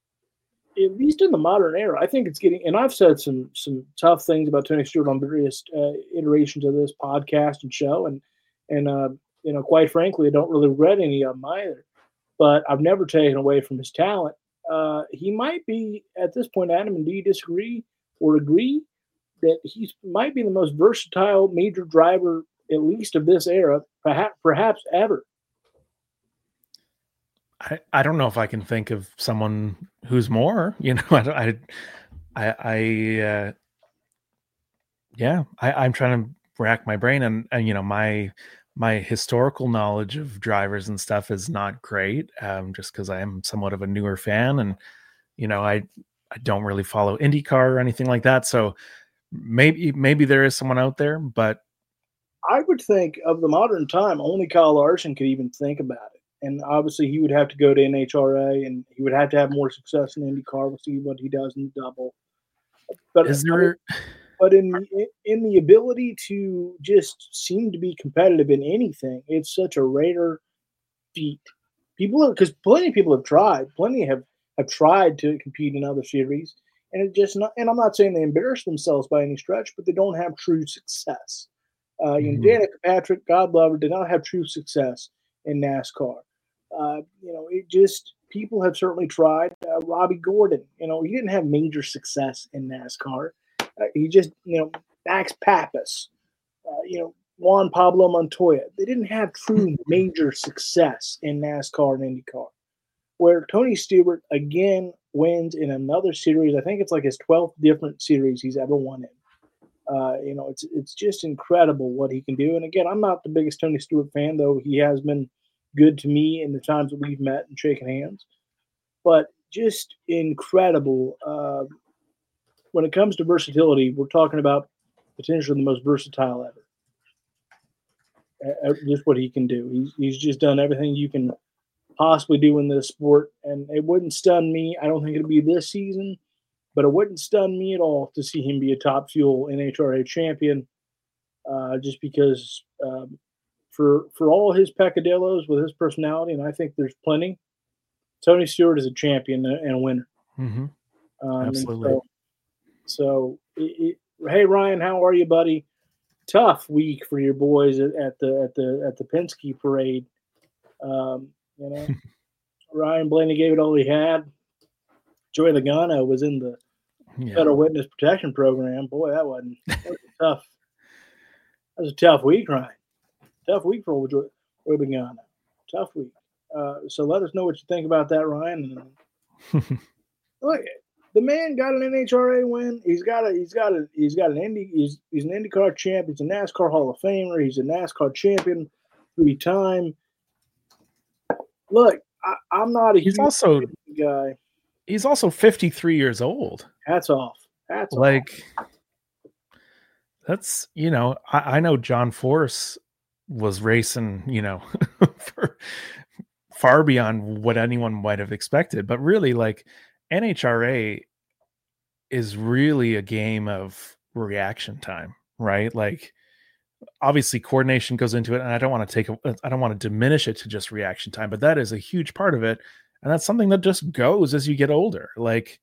Speaker 1: at least in the modern era, I think it's getting, and I've said some some tough things about Tony Stewart on various uh, iterations of this podcast and show, and and uh, you know, quite frankly, I don't really regret any of them either. But I've never taken away from his talent. Uh, he might be at this point, Adam, and do you disagree or agree that he might be the most versatile major driver, at least of this era, perhaps perhaps ever?
Speaker 2: I, I don't know if I can think of someone who's more, you know, I, I, I, I uh, yeah, I, I'm trying to rack my brain, and, and, you know, my, my historical knowledge of drivers and stuff is not great. Um, just cause I am somewhat of a newer fan, and, you know, I, I don't really follow IndyCar or anything like that. So maybe, maybe there is someone out there, but
Speaker 1: I would think of the modern time, only Kyle Larson could even think about it. And obviously, he would have to go to N H R A, and he would have to have more success in IndyCar. We'll see what he does in the double. But
Speaker 2: Is there?
Speaker 1: But in the, in the ability to just seem to be competitive in anything, it's such a rare feat. People are because plenty of people have tried. Plenty have have tried to compete in other series, and it just not. And I'm not saying they embarrass themselves by any stretch, but they don't have true success. Uh, you know,
Speaker 2: Mhm.
Speaker 1: Danica Patrick, God love her, did not have true success in NASCAR. Uh, you know, it just people have certainly tried. Uh, Robbie Gordon, you know, he didn't have major success in NASCAR. Uh, he just, you know, Max Pappas, uh, you know, Juan Pablo Montoya. They didn't have true major success in NASCAR and IndyCar. Where Tony Stewart again wins in another series. I think it's like his twelfth different series he's ever won in. Uh, you know, it's it's just incredible what he can do. And again, I'm not the biggest Tony Stewart fan, though he has been good to me in the times that we've met and shaken hands. But just incredible. Uh, when it comes to versatility, we're talking about potentially the most versatile ever. Uh, just what he can do. He's he's just done everything you can possibly do in this sport, and it wouldn't stun me. I don't think it'll be this season. But it wouldn't stun me at all to see him be a top fuel N H R A champion, uh, just because um, for for all his peccadillos with his personality, and I think there's plenty. Tony Stewart is a champion and a winner.
Speaker 2: Mm-hmm.
Speaker 1: Um,
Speaker 2: Absolutely.
Speaker 1: So, so it, it, hey Ryan, how are you, buddy? Tough week for your boys at, at the at the at the Penske parade. Um, you know, Ryan Blaney gave it all he had. Joey Logano was in the
Speaker 2: Yeah.
Speaker 1: Federal Witness Protection Program. Boy, that wasn't that was a tough. That was a tough week, Ryan. Tough week for old Joey Logano. Tough week. Uh, so let us know what you think about that, Ryan. And look, the man got an N H R A win. He's got a. He's got a. He's got an Indy. He's he's an IndyCar champ. He's a NASCAR Hall of Famer. He's a NASCAR champion three time. Look, I, I'm not a
Speaker 2: He's
Speaker 1: huge
Speaker 2: also
Speaker 1: guy.
Speaker 2: He's also fifty-three years old.
Speaker 1: Hats off. Hats
Speaker 2: like,
Speaker 1: off.
Speaker 2: That's, you know, I, I know John Force was racing, you know, for far beyond what anyone might have expected. But really, like, N H R A is really a game of reaction time, right? Like, obviously coordination goes into it, and I don't want to take a, I don't want to diminish it to just reaction time, but that is a huge part of it. And that's something that just goes as you get older. Like,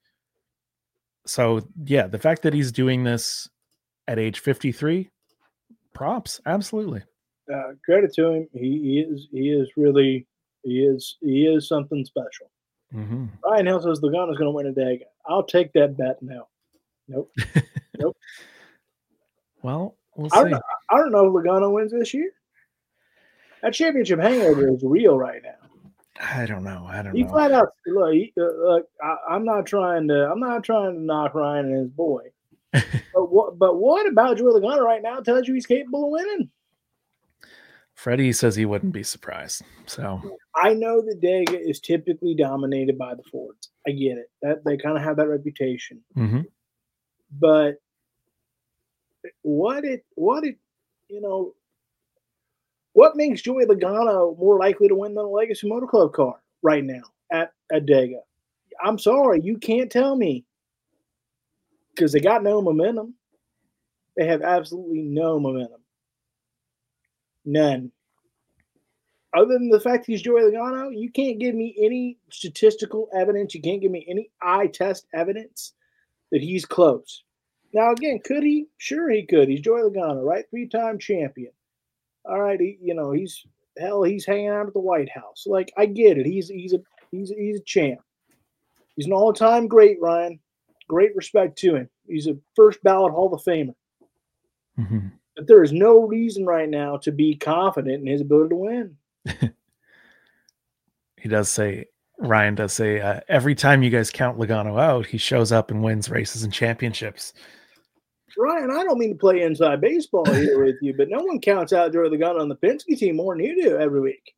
Speaker 2: so yeah, the fact that he's doing this at age fifty-three, props. Absolutely.
Speaker 1: Uh, credit to him. He, he is, he is really, he is, he is something special.
Speaker 2: Mm-hmm.
Speaker 1: Ryan Hill says Logano's going to win a Dega. I'll take that bet now. Nope. Nope.
Speaker 2: Well, we'll
Speaker 1: I
Speaker 2: see.
Speaker 1: don't know, I don't know if Logano wins this year. That championship hangover is real right now.
Speaker 2: I don't know. I don't
Speaker 1: he
Speaker 2: know.
Speaker 1: Flat out, look, he, uh, look I, I'm not trying to. I'm not trying to knock Ryan and his boy. but what? But what about Joey Logano right now tells you he's capable of winning?
Speaker 2: Freddie says he wouldn't be surprised. So
Speaker 1: I know that Dega is typically dominated by the Fords. I get it. That they kind of have that reputation.
Speaker 2: mm-hmm.
Speaker 1: But what it, what it, you know, what makes Joey Logano more likely to win than a Legacy Motor Club car right now at, at Dega? I'm sorry, you can't tell me, because they got no momentum. They have absolutely no momentum. None. Other than the fact he's Joey Logano, you can't give me any statistical evidence. You can't give me any eye test evidence that he's close. Now, again, could he? Sure he could. He's Joey Logano, right? Three-time champion. All right, he, you know, he's hell, he's hanging out at the White House. Like, I get it. He's he's a he's he's a champ. He's an all-time great, Ryan. Great respect to him. He's a first ballot Hall of Famer.
Speaker 2: Mm-hmm.
Speaker 1: But there is no reason right now to be confident in his ability to win.
Speaker 2: He does say, Ryan does say, uh, every time you guys count Logano out, he shows up and wins races and championships.
Speaker 1: Ryan, I don't mean to play inside baseball here with you, but no one counts out Joey Logano on the Penske team more than you do every week.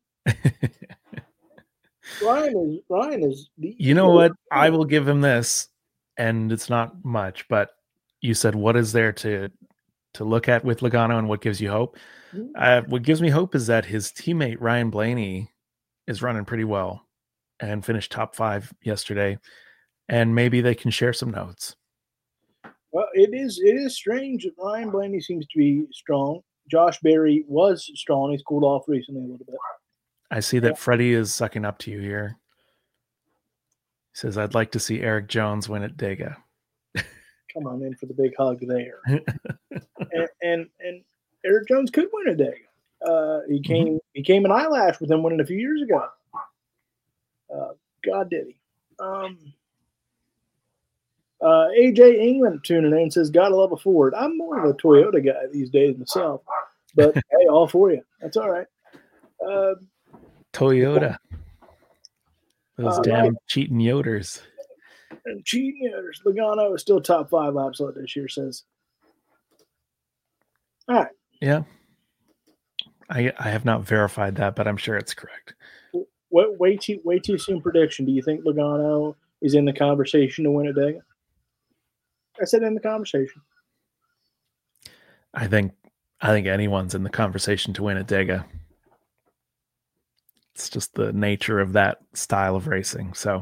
Speaker 1: Ryan is Ryan is. The,
Speaker 2: you know what? I will give him this, and it's not much, but you said, what is there to to look at with Logano and what gives you hope. Uh, what gives me hope is that his teammate Ryan Blaney is running pretty well and finished top five yesterday, and maybe they can share some notes.
Speaker 1: Well, it is it is strange that Ryan Blaney seems to be strong. Josh Berry was strong. He's cooled off recently a little bit.
Speaker 2: I see that yeah. Freddie is sucking up to you here. He says, I'd like to see Eric Jones win at Dega.
Speaker 1: Come on in for the big hug there. and, and and Eric Jones could win at Dega. Uh, he came mm-hmm. he came an eyelash with him winning a few years ago. Uh, God did he. Um, uh, A J England tuning in says, gotta love a Ford. I'm more of a Toyota guy these days myself. But hey, all for you. That's all right. Uh,
Speaker 2: Toyota. Those
Speaker 1: uh,
Speaker 2: damn
Speaker 1: right.
Speaker 2: cheating Yoders.
Speaker 1: And cheating Yoders. Logano is still top five laps out this year, says. All right.
Speaker 2: Yeah. I I have not verified that, but I'm sure it's correct.
Speaker 1: What way too way too soon prediction? Do you think Logano is in the conversation to win a Dega? I said in the conversation.
Speaker 2: I think I think anyone's in the conversation to win a Dega. It's just the nature of that style of racing. So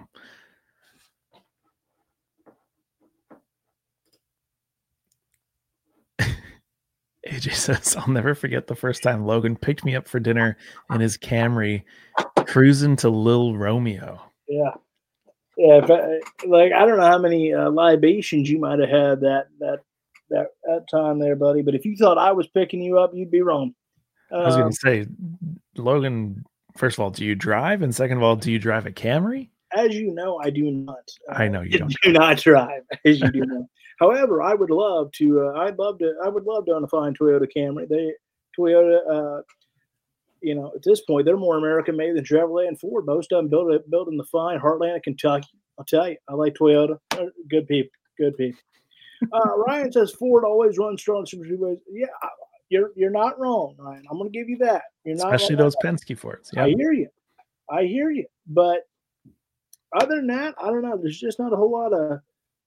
Speaker 2: A J says, I'll never forget the first time Logan picked me up for dinner in his Camry, cruising to Lil Romeo.
Speaker 1: Yeah. Yeah. I, like, I don't know how many uh, libations you might have had that, that, that, that time there, buddy. But if you thought I was picking you up, you'd be wrong.
Speaker 2: Um, I was going
Speaker 1: um,
Speaker 2: to say, Logan, first of all, do you drive? And second of all, do you drive a Camry?
Speaker 1: As you know, I do not. Uh,
Speaker 2: I know you don't.
Speaker 1: do not drive, as you do know. However, I would love to. Uh, I'd love to. I would love to own a fine Toyota Camry. They, Toyota, uh, you know, at this point, they're more American made than Chevrolet and Ford. Most of them built it, built in the fine heartland of Kentucky. I'll tell you, I like Toyota. They're good people. Good people. Uh, Ryan says Ford always runs strong super speedways. Yeah, you're you're not wrong, Ryan. I'm going to give you that. You're not
Speaker 2: especially
Speaker 1: wrong.
Speaker 2: those Penske Fords. Yeah,
Speaker 1: I hear you. I hear you. But other than that, I don't know. There's just not a whole lot of.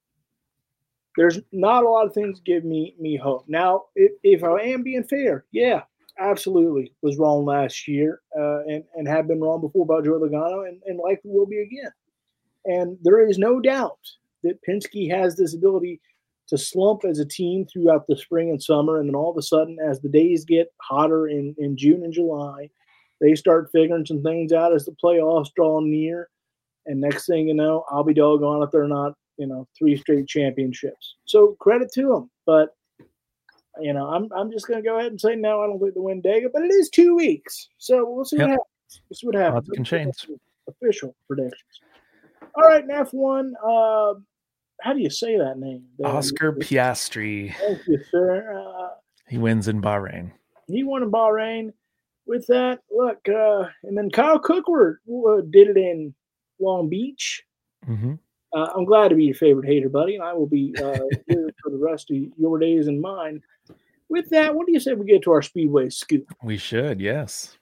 Speaker 1: There's not a lot of things give me me hope. Now, if, if I am being fair, yeah, absolutely was wrong last year uh, and, and have been wrong before about Joey Logano and, and likely will be again. And there is no doubt that Penske has this ability to slump as a team throughout the spring and summer. And then all of a sudden, as the days get hotter in, in June and July, they start figuring some things out as the playoffs draw near. And next thing you know, I'll be doggone if they're not, you know, three straight championships. So credit to them. But, you know, I'm I'm just going to go ahead and say, no, I don't think they win Dega. But it is two weeks. So we'll see
Speaker 2: yep.
Speaker 1: what happens. We'll see what happens.
Speaker 2: Lots can change.
Speaker 1: Official predictions. All right, in F one, uh, how do you say that name?
Speaker 2: Oscar Piastri.
Speaker 1: Thank you, sir. Uh,
Speaker 2: he wins in Bahrain.
Speaker 1: He won in Bahrain. With that, look, uh, and then Kyle Cookworth uh, did it in Long Beach.
Speaker 2: Mm-hmm.
Speaker 1: Uh, I'm glad to be your favorite hater, buddy, and I will be uh, here for the rest of your days and mine. With that, what do you say we get to our Speedway scoop?
Speaker 2: We should, yes.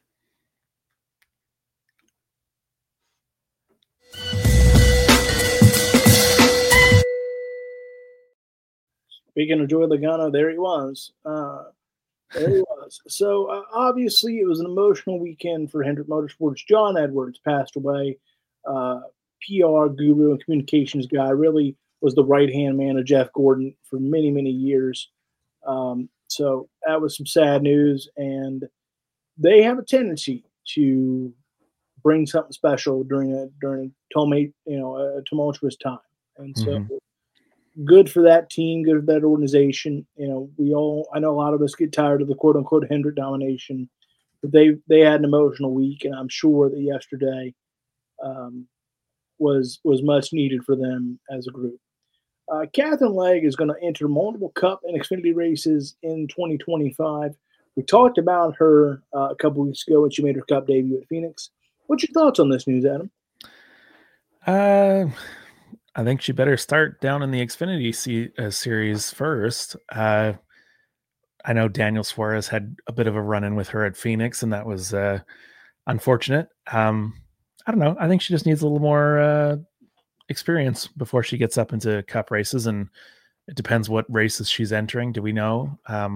Speaker 1: Speaking of Joey Logano, there he was. Uh, there he was. So, uh, obviously, it was an emotional weekend for Hendrick Motorsports. John Edwards passed away. Uh, P R guru and communications guy, really was the right-hand man of Jeff Gordon for many, many years. Um, so that was some sad news. And they have a tendency to bring something special during a during a tumult, you know, a tumultuous time. And so mm-hmm. good for that team, good for that organization. You know, we all I know a lot of us get tired of the quote unquote Hendrick domination, but they they had an emotional week, and I'm sure that yesterday um, was was much needed for them as a group. Uh, Catherine Legge is going to enter multiple Cup and Xfinity races in twenty twenty-five. We talked about her uh, a couple weeks ago when she made her Cup debut at Phoenix. What's your thoughts on this news, Adam?
Speaker 2: Uh, I think she better start down in the Xfinity C- uh, series first. Uh, I know Daniel Suarez had a bit of a run-in with her at Phoenix, and that was uh, unfortunate. Um, I don't know. I think she just needs a little more uh, experience before she gets up into Cup races, and it depends what races she's entering. Do we know? Um,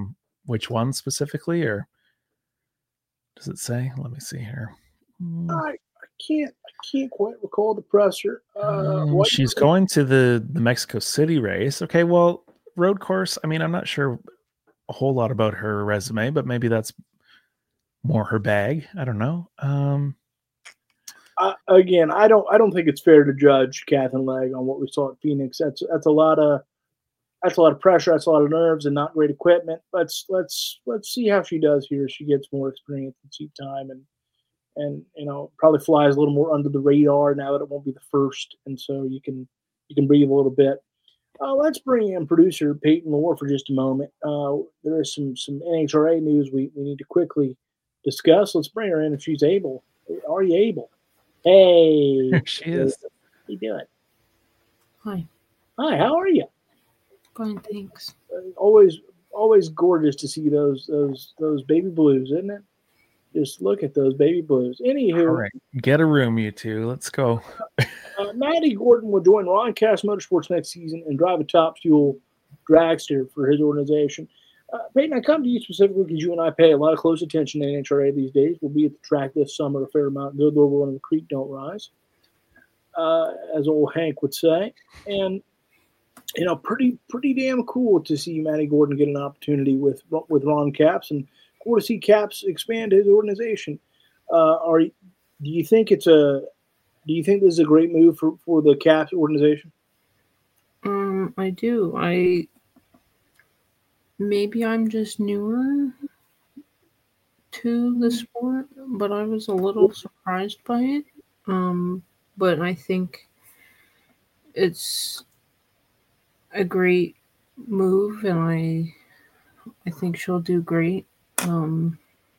Speaker 2: which one specifically, or does it say? Let me see here.
Speaker 1: I, I can't I can't quite recall the presser. Uh,
Speaker 2: Um, she's going to the the Mexico City race. Okay, well, road course. I mean, I'm not sure a whole lot about her resume, but maybe that's more her bag. I don't know. Um,
Speaker 1: I, again, I don't I don't think it's fair to judge Catherine Legg on what we saw at Phoenix. That's that's a lot of that's a lot of pressure. That's a lot of nerves and not great equipment. Let's let's let's see how she does here. She gets more experience and seat time, and and you know probably flies a little more under the radar now that it won't be the first, and so you can you can breathe a little bit. Uh, let's bring in producer Peyton Moore for just a moment. Uh, there is some some N H R A news we, we need to quickly discuss. Let's bring her in if she's able. Are you able? Hey,
Speaker 2: there she is.
Speaker 1: how you doing?
Speaker 3: Hi.
Speaker 1: Hi, how are you?
Speaker 3: Fine, thanks.
Speaker 1: Uh, always always gorgeous to see those those those baby blues, isn't it? Just look at those baby blues. Anywho,
Speaker 2: All right, get a room, you two. Let's go.
Speaker 1: uh, Matty Gordon will join Ron Cass Motorsports next season and drive a Top Fuel dragster for his organization. Uh, Peyton, I come to you specifically because you and I pay a lot of close attention to N H R A these days. We'll be at the track this summer a fair amount. Good Lord willing, the creek don't rise, uh, as old Hank would say. And you know, pretty pretty damn cool to see Matty Gordon get an opportunity with with Ron Capps, and cool to see Capps expand his organization. Uh, are do you think it's a do you think this is a great move for, for the Capps organization?
Speaker 3: Um, I do. I maybe I'm just newer to the sport, but I was a little surprised by it. Um, but I think it's a great move, and I I think she'll do great. Um,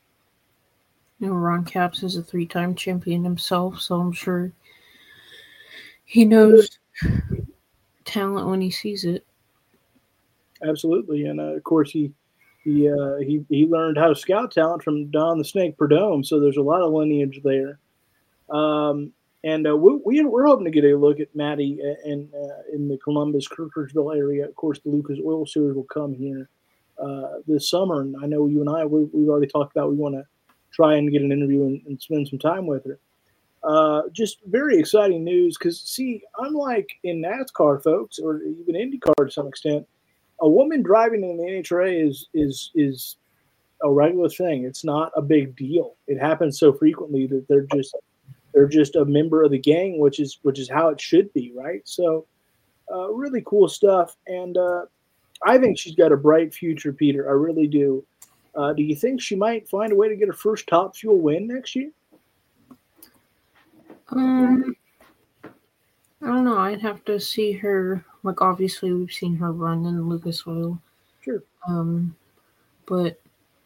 Speaker 3: you know, Ron Capps is a three-time champion himself, so I'm sure he knows talent when he sees it.
Speaker 1: Absolutely, and uh, of course he he uh, he he learned how to scout talent from Don the Snake Perdome, so there's a lot of lineage there. Um, and uh, we, we're hoping to get a look at Matty in uh, in the Columbus Kirkersville area. Of course, the Lucas Oil Series will come here uh, this summer, and I know you and I we, we've already talked about we want to try and get an interview and, and spend some time with her. Uh, just very exciting news because, see, unlike in NASCAR, folks, or even IndyCar to some extent, a woman driving in the N H R A is is is a regular thing. It's not a big deal. It happens so frequently that they're just they're just a member of the gang, which is which is how it should be, right? So, uh, really cool stuff, and uh, I think she's got a bright future, Peter. I really do. Uh, do you think she might find a way to get her first Top Fuel win next year?
Speaker 3: Um, I don't know. I'd have to see her. Like, obviously, we've seen her run in Lucas Oil.
Speaker 1: Sure.
Speaker 3: Um, but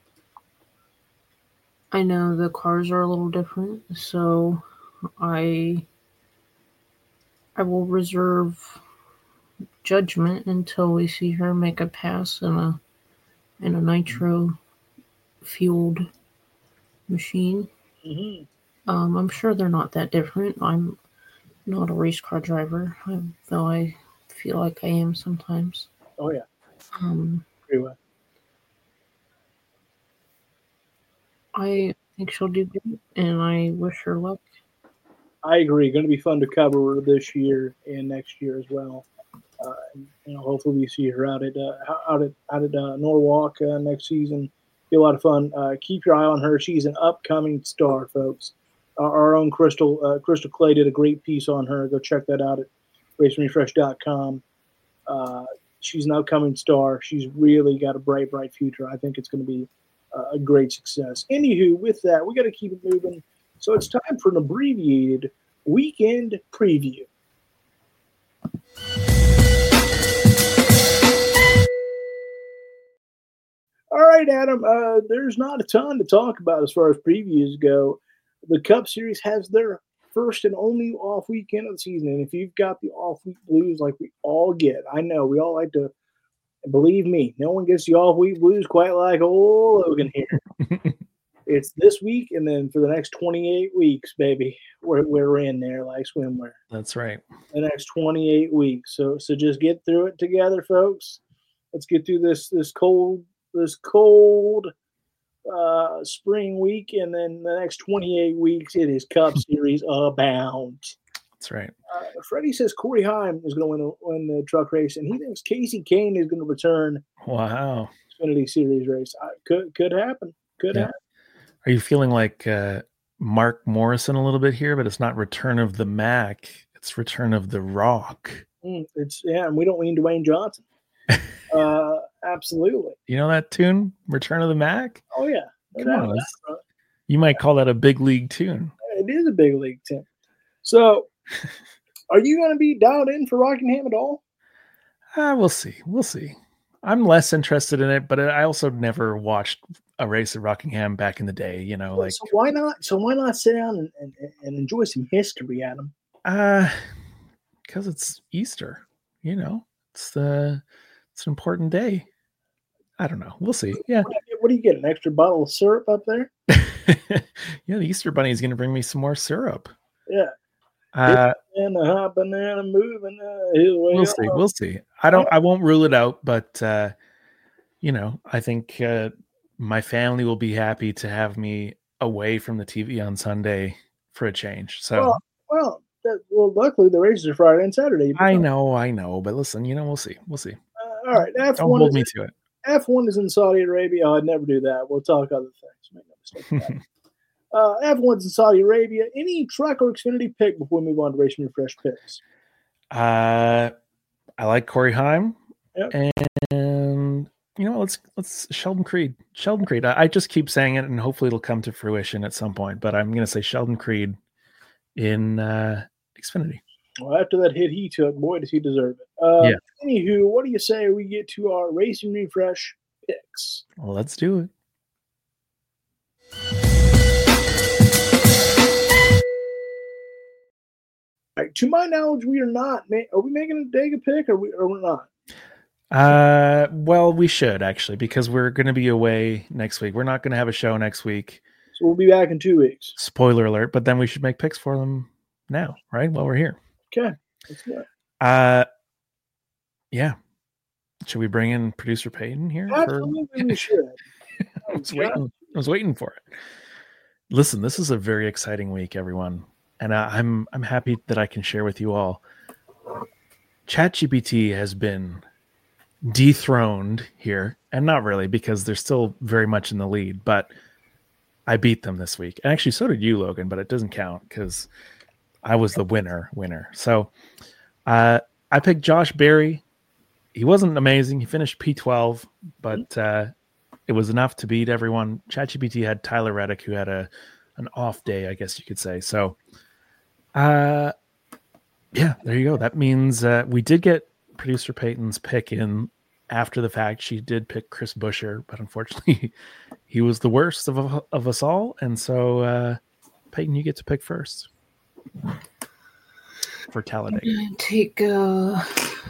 Speaker 3: I know the cars are a little different, so I I will reserve judgment until we see her make a pass in a in a nitro fueled machine.
Speaker 1: Mm-hmm.
Speaker 3: Um, I'm sure they're not that different. I'm not a race car driver, though I feel like I am sometimes.
Speaker 1: Oh yeah.
Speaker 3: Um,
Speaker 1: Pretty well.
Speaker 3: I think she'll do good, and I wish her luck.
Speaker 1: I agree. Going to be fun to cover this year and next year as well. Uh, you know, hopefully we see her out at uh, out at out at uh, Norwalk uh, next season. Be a lot of fun. Uh, keep your eye on her. She's an upcoming star, folks. Our, our own Crystal uh, Crystal Clay did a great piece on her. Go check that out at racing refresh dot com. Uh, she's an upcoming star. She's really got a bright, bright future. I think it's going to be uh, a great success. Anywho, with that, we got to keep it moving. So it's time for an abbreviated weekend preview. All right, Adam, uh, there's not a ton to talk about as far as previews go. The Cup Series has their first and only off weekend of the season. And if you've got the off week blues like we all get, I know we all like to, believe me, no one gets the off week blues quite like old Logan here. It's this week, and then for the next twenty-eight weeks, baby, we're, we're in there like swimwear.
Speaker 2: That's right.
Speaker 1: The next twenty-eight weeks. So so just get through it together, folks. Let's get through this this cold this cold uh, spring week, and then the next twenty-eight weeks, it is Cup Series abound.
Speaker 2: That's right.
Speaker 1: Uh, Freddie says Corey Heim is going to win the, win the truck race, and he thinks Casey Kane is going to return.
Speaker 2: Wow.
Speaker 1: Xfinity Series race. I, could could happen. Could
Speaker 2: Yeah.
Speaker 1: happen.
Speaker 2: Are you feeling like uh, Mark Morrison a little bit here? But it's not Return of the Mac. It's Return of the Rock.
Speaker 1: Mm, it's yeah, and we don't mean Dwayne Johnson. uh, absolutely.
Speaker 2: You know that tune, Return of the Mac?
Speaker 1: Oh yeah. No
Speaker 2: Come
Speaker 1: doubt
Speaker 2: on.
Speaker 1: about it, brother.
Speaker 2: You might call that a big league tune.
Speaker 1: It is a big league team. So, are you going to be dialed in for Rockingham at all?
Speaker 2: Uh, we'll see. We'll see. I'm less interested in it, but I also never watched a race at Rockingham back in the day. You know, like
Speaker 1: so why not? So why not sit down and, and, and enjoy some history, Adam?
Speaker 2: uh, because it's Easter. You know, it's the it's an important day. I don't know. We'll see. Yeah.
Speaker 1: What do you get? What do you get? An extra bottle of syrup up there?
Speaker 2: Yeah, the Easter Bunny is going to bring me some more syrup.
Speaker 1: Yeah.
Speaker 2: Uh,
Speaker 1: And the hopping and the moving. Uh, his way
Speaker 2: we'll
Speaker 1: up.
Speaker 2: see. We'll see. I don't. I won't rule it out, but uh, you know, I think uh, my family will be happy to have me away from the T V on Sunday for a change. So,
Speaker 1: Well, well, that, well, luckily the races are Friday and Saturday.
Speaker 2: I know, I know, but listen, you know, we'll see. We'll see.
Speaker 1: Uh, all right, F
Speaker 2: Don't
Speaker 1: one
Speaker 2: hold
Speaker 1: is
Speaker 2: me to it.
Speaker 1: F one is in Saudi Arabia. Oh, I'd never do that. We'll talk other things. Make no mistake about it. Uh, F one's in Saudi Arabia. Any truck or Xfinity pick before we move on to Racing Refresh picks?
Speaker 2: Uh, I like Corey Heim,
Speaker 1: Yep.
Speaker 2: and you know, let's let's Sheldon Creed. Sheldon Creed. I, I just keep saying it, and hopefully it'll come to fruition at some point. But I'm going to say Sheldon Creed in uh, Xfinity.
Speaker 1: Well, after that hit he took, boy, does he deserve it. Uh,
Speaker 2: Yeah.
Speaker 1: Anywho, what do you say we get to our Racing Refresh picks?
Speaker 2: Well, let's do it.
Speaker 1: All right, to my knowledge, we are not. Ma- are we making a Dega pick, or we or we're not?
Speaker 2: Uh, well, we should actually, because we're going to be away next week. We're not going to have a show next week.
Speaker 1: So we'll be back in two weeks.
Speaker 2: Spoiler alert! But then we should make picks for them now, right? While we're here.
Speaker 1: Okay, let's do it.
Speaker 2: Uh, yeah. Should we bring in producer Peyton here? For...
Speaker 1: Absolutely, we should.
Speaker 2: I was waiting. I was waiting for it. Listen, this is a very exciting week, everyone, and I, I'm I'm happy that I can share with you all. ChatGPT has been dethroned here, and not really, because they're still very much in the lead. But I beat them this week, and actually, so did you, Logan. But it doesn't count because I was the winner. Winner. So uh, I picked Josh Berry. He wasn't amazing. He finished P twelve, but uh, it was enough to beat everyone. ChatGPT had Tyler Reddick, who had a an off day, I guess you could say. So, uh, yeah, there you go. That means uh, we did get producer Peyton's pick in after the fact. She did pick Chris Buescher, but unfortunately, he was the worst of of us all. And so, uh, Peyton, you get to pick first for Talladega.
Speaker 3: Take uh,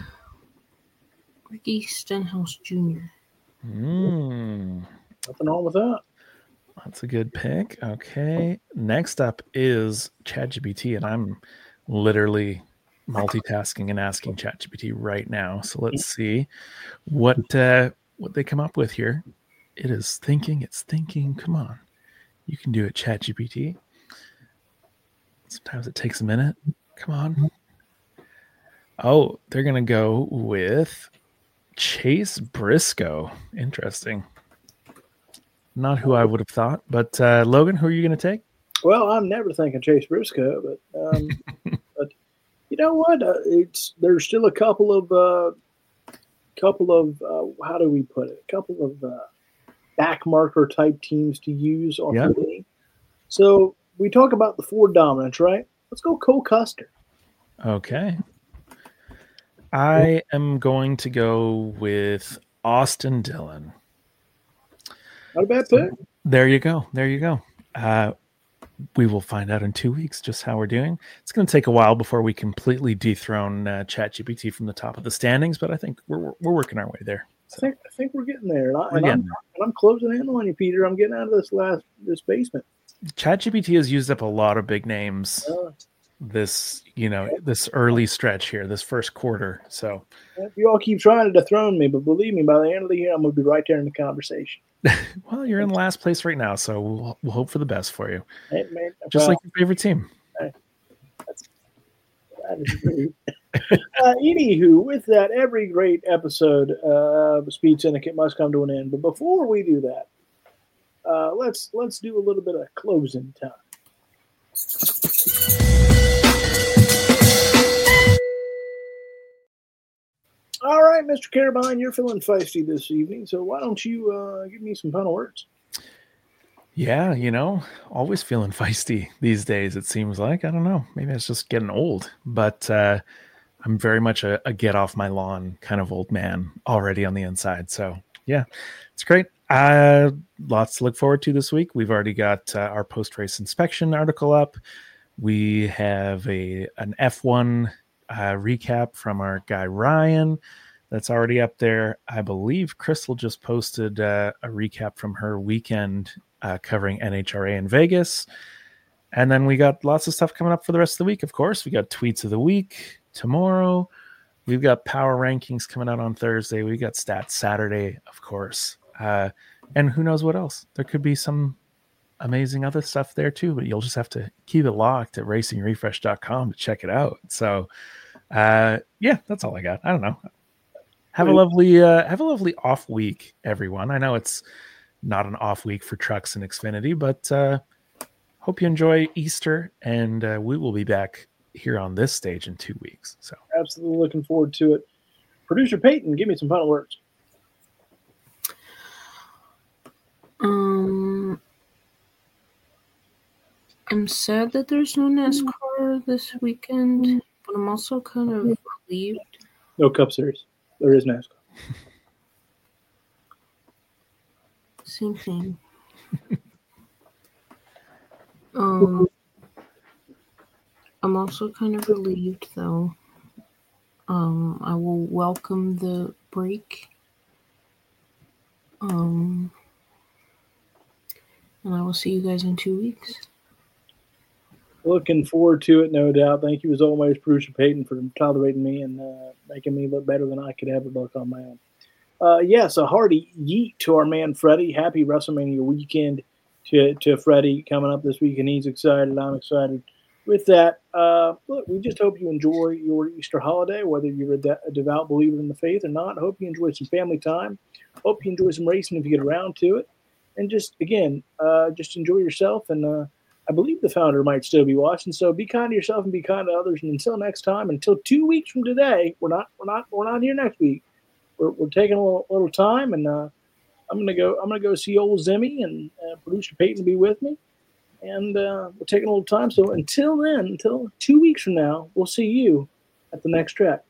Speaker 3: Ricky Stenhouse Junior
Speaker 2: Mm.
Speaker 1: Nothing wrong with that.
Speaker 2: That's a good pick. Okay. Next up is ChatGPT, and I'm literally multitasking and asking ChatGPT right now. So let's see what uh, what they come up with here. It is thinking. It's thinking. Come on, you can do it, ChatGPT. Sometimes it takes a minute. Come on. Oh, they're gonna go with Chase Briscoe. Interesting. Not who I would have thought, but uh, Logan, who are you going to take?
Speaker 1: Well, I'm never thinking Chase Briscoe, but um, but you know what? Uh, it's there's still a couple of uh, couple of uh, how do we put it? A couple of uh, back marker type teams to use on
Speaker 2: Yeah.
Speaker 1: the league. So we talk about the Ford dominance, right? Let's go Cole Custer.
Speaker 2: Okay. I am going to go with Austin Dillon.
Speaker 1: Not a bad pick.
Speaker 2: There you go. There you go. Uh, we will find out in two weeks just how we're doing. It's going to take a while before we completely dethrone uh, ChatGPT from the top of the standings, but I think we're we're working our way there.
Speaker 1: I think I think we're getting there, and, I,
Speaker 2: We're
Speaker 1: and, I'm,
Speaker 2: getting there.
Speaker 1: and I'm closing in on you, Peter. I'm getting out of this last this basement.
Speaker 2: ChatGPT has used up a lot of big names
Speaker 1: Uh,
Speaker 2: this, you know, this early stretch here, this first quarter. So
Speaker 1: you all keep trying to dethrone me, but believe me, by the end of the year, I'm going to be right there in the conversation.
Speaker 2: Well, you're in last place right now, so we'll, we'll hope for the best for you.
Speaker 1: Hey, man,
Speaker 2: Just
Speaker 1: well,
Speaker 2: like your favorite team.
Speaker 1: Hey, that's, that is rude. uh, anywho, with that, every great episode uh, of Speed Syndicate must come to an end. But before we do that, uh, let's let's do a little bit of closing time. All right, Mister Carabine, you're feeling feisty this evening, so why don't you uh, give me some final words?
Speaker 2: Yeah, you know, always feeling feisty these days, it seems like. I don't know. Maybe it's just getting old. But uh, I'm very much a, a get off my lawn kind of old man already on the inside. So, yeah, it's great. Uh, lots to look forward to this week. We've already got uh, our post-race inspection article up. We have a an F one uh, recap from our guy Ryan that's already up there. I believe Crystal just posted uh, a recap from her weekend uh, covering N H R A in Vegas. And then we got lots of stuff coming up for the rest of the week, of course. We got tweets of the week tomorrow. We've got power rankings coming out on Thursday. We got stats Saturday, of course. Uh, and who knows what else? There could be some amazing other stuff there too, but you'll just have to keep it locked at racing refresh dot com to check it out. So, uh, yeah, that's all I got. I don't know. Have a lovely, uh, have a lovely off week, everyone. I know it's not an off week for trucks and Xfinity, but uh, hope you enjoy Easter, and uh, we will be back here on this stage in two weeks. So,
Speaker 1: absolutely looking forward to it. Producer Peyton, give me some final words.
Speaker 3: Um, I'm sad that there's no NASCAR this weekend, but I'm also kind of relieved.
Speaker 1: No Cup Series. There is NASCAR.
Speaker 3: Same thing. um, I'm also kind of relieved, though. Um, I will welcome the break. Um, and I will see you guys in two weeks.
Speaker 1: Looking forward to it, no doubt. Thank you, as always, Producer Peyton, for tolerating me and uh, making me look better than I could ever look on my own. Uh, yes, a hearty yeet to our man Freddie. Happy WrestleMania weekend to, to Freddie coming up this week, and he's excited. I'm excited. With that, uh, look, we just hope you enjoy your Easter holiday, whether you're a, de- a devout believer in the faith or not. Hope you enjoy some family time. Hope you enjoy some racing if you get around to it. And just, again, uh, just enjoy yourself. And uh, I believe the founder might still be watching, so be kind to yourself and be kind to others. And until next time, until two weeks from today, we're not, we're not, we're not here next week. We're, we're taking a little, little time, and uh, I'm gonna go. I'm gonna go see old Zimmy, and uh, Producer Peyton will be with me, and uh, we're taking a little time. So until then, until two weeks from now, we'll see you at the next track.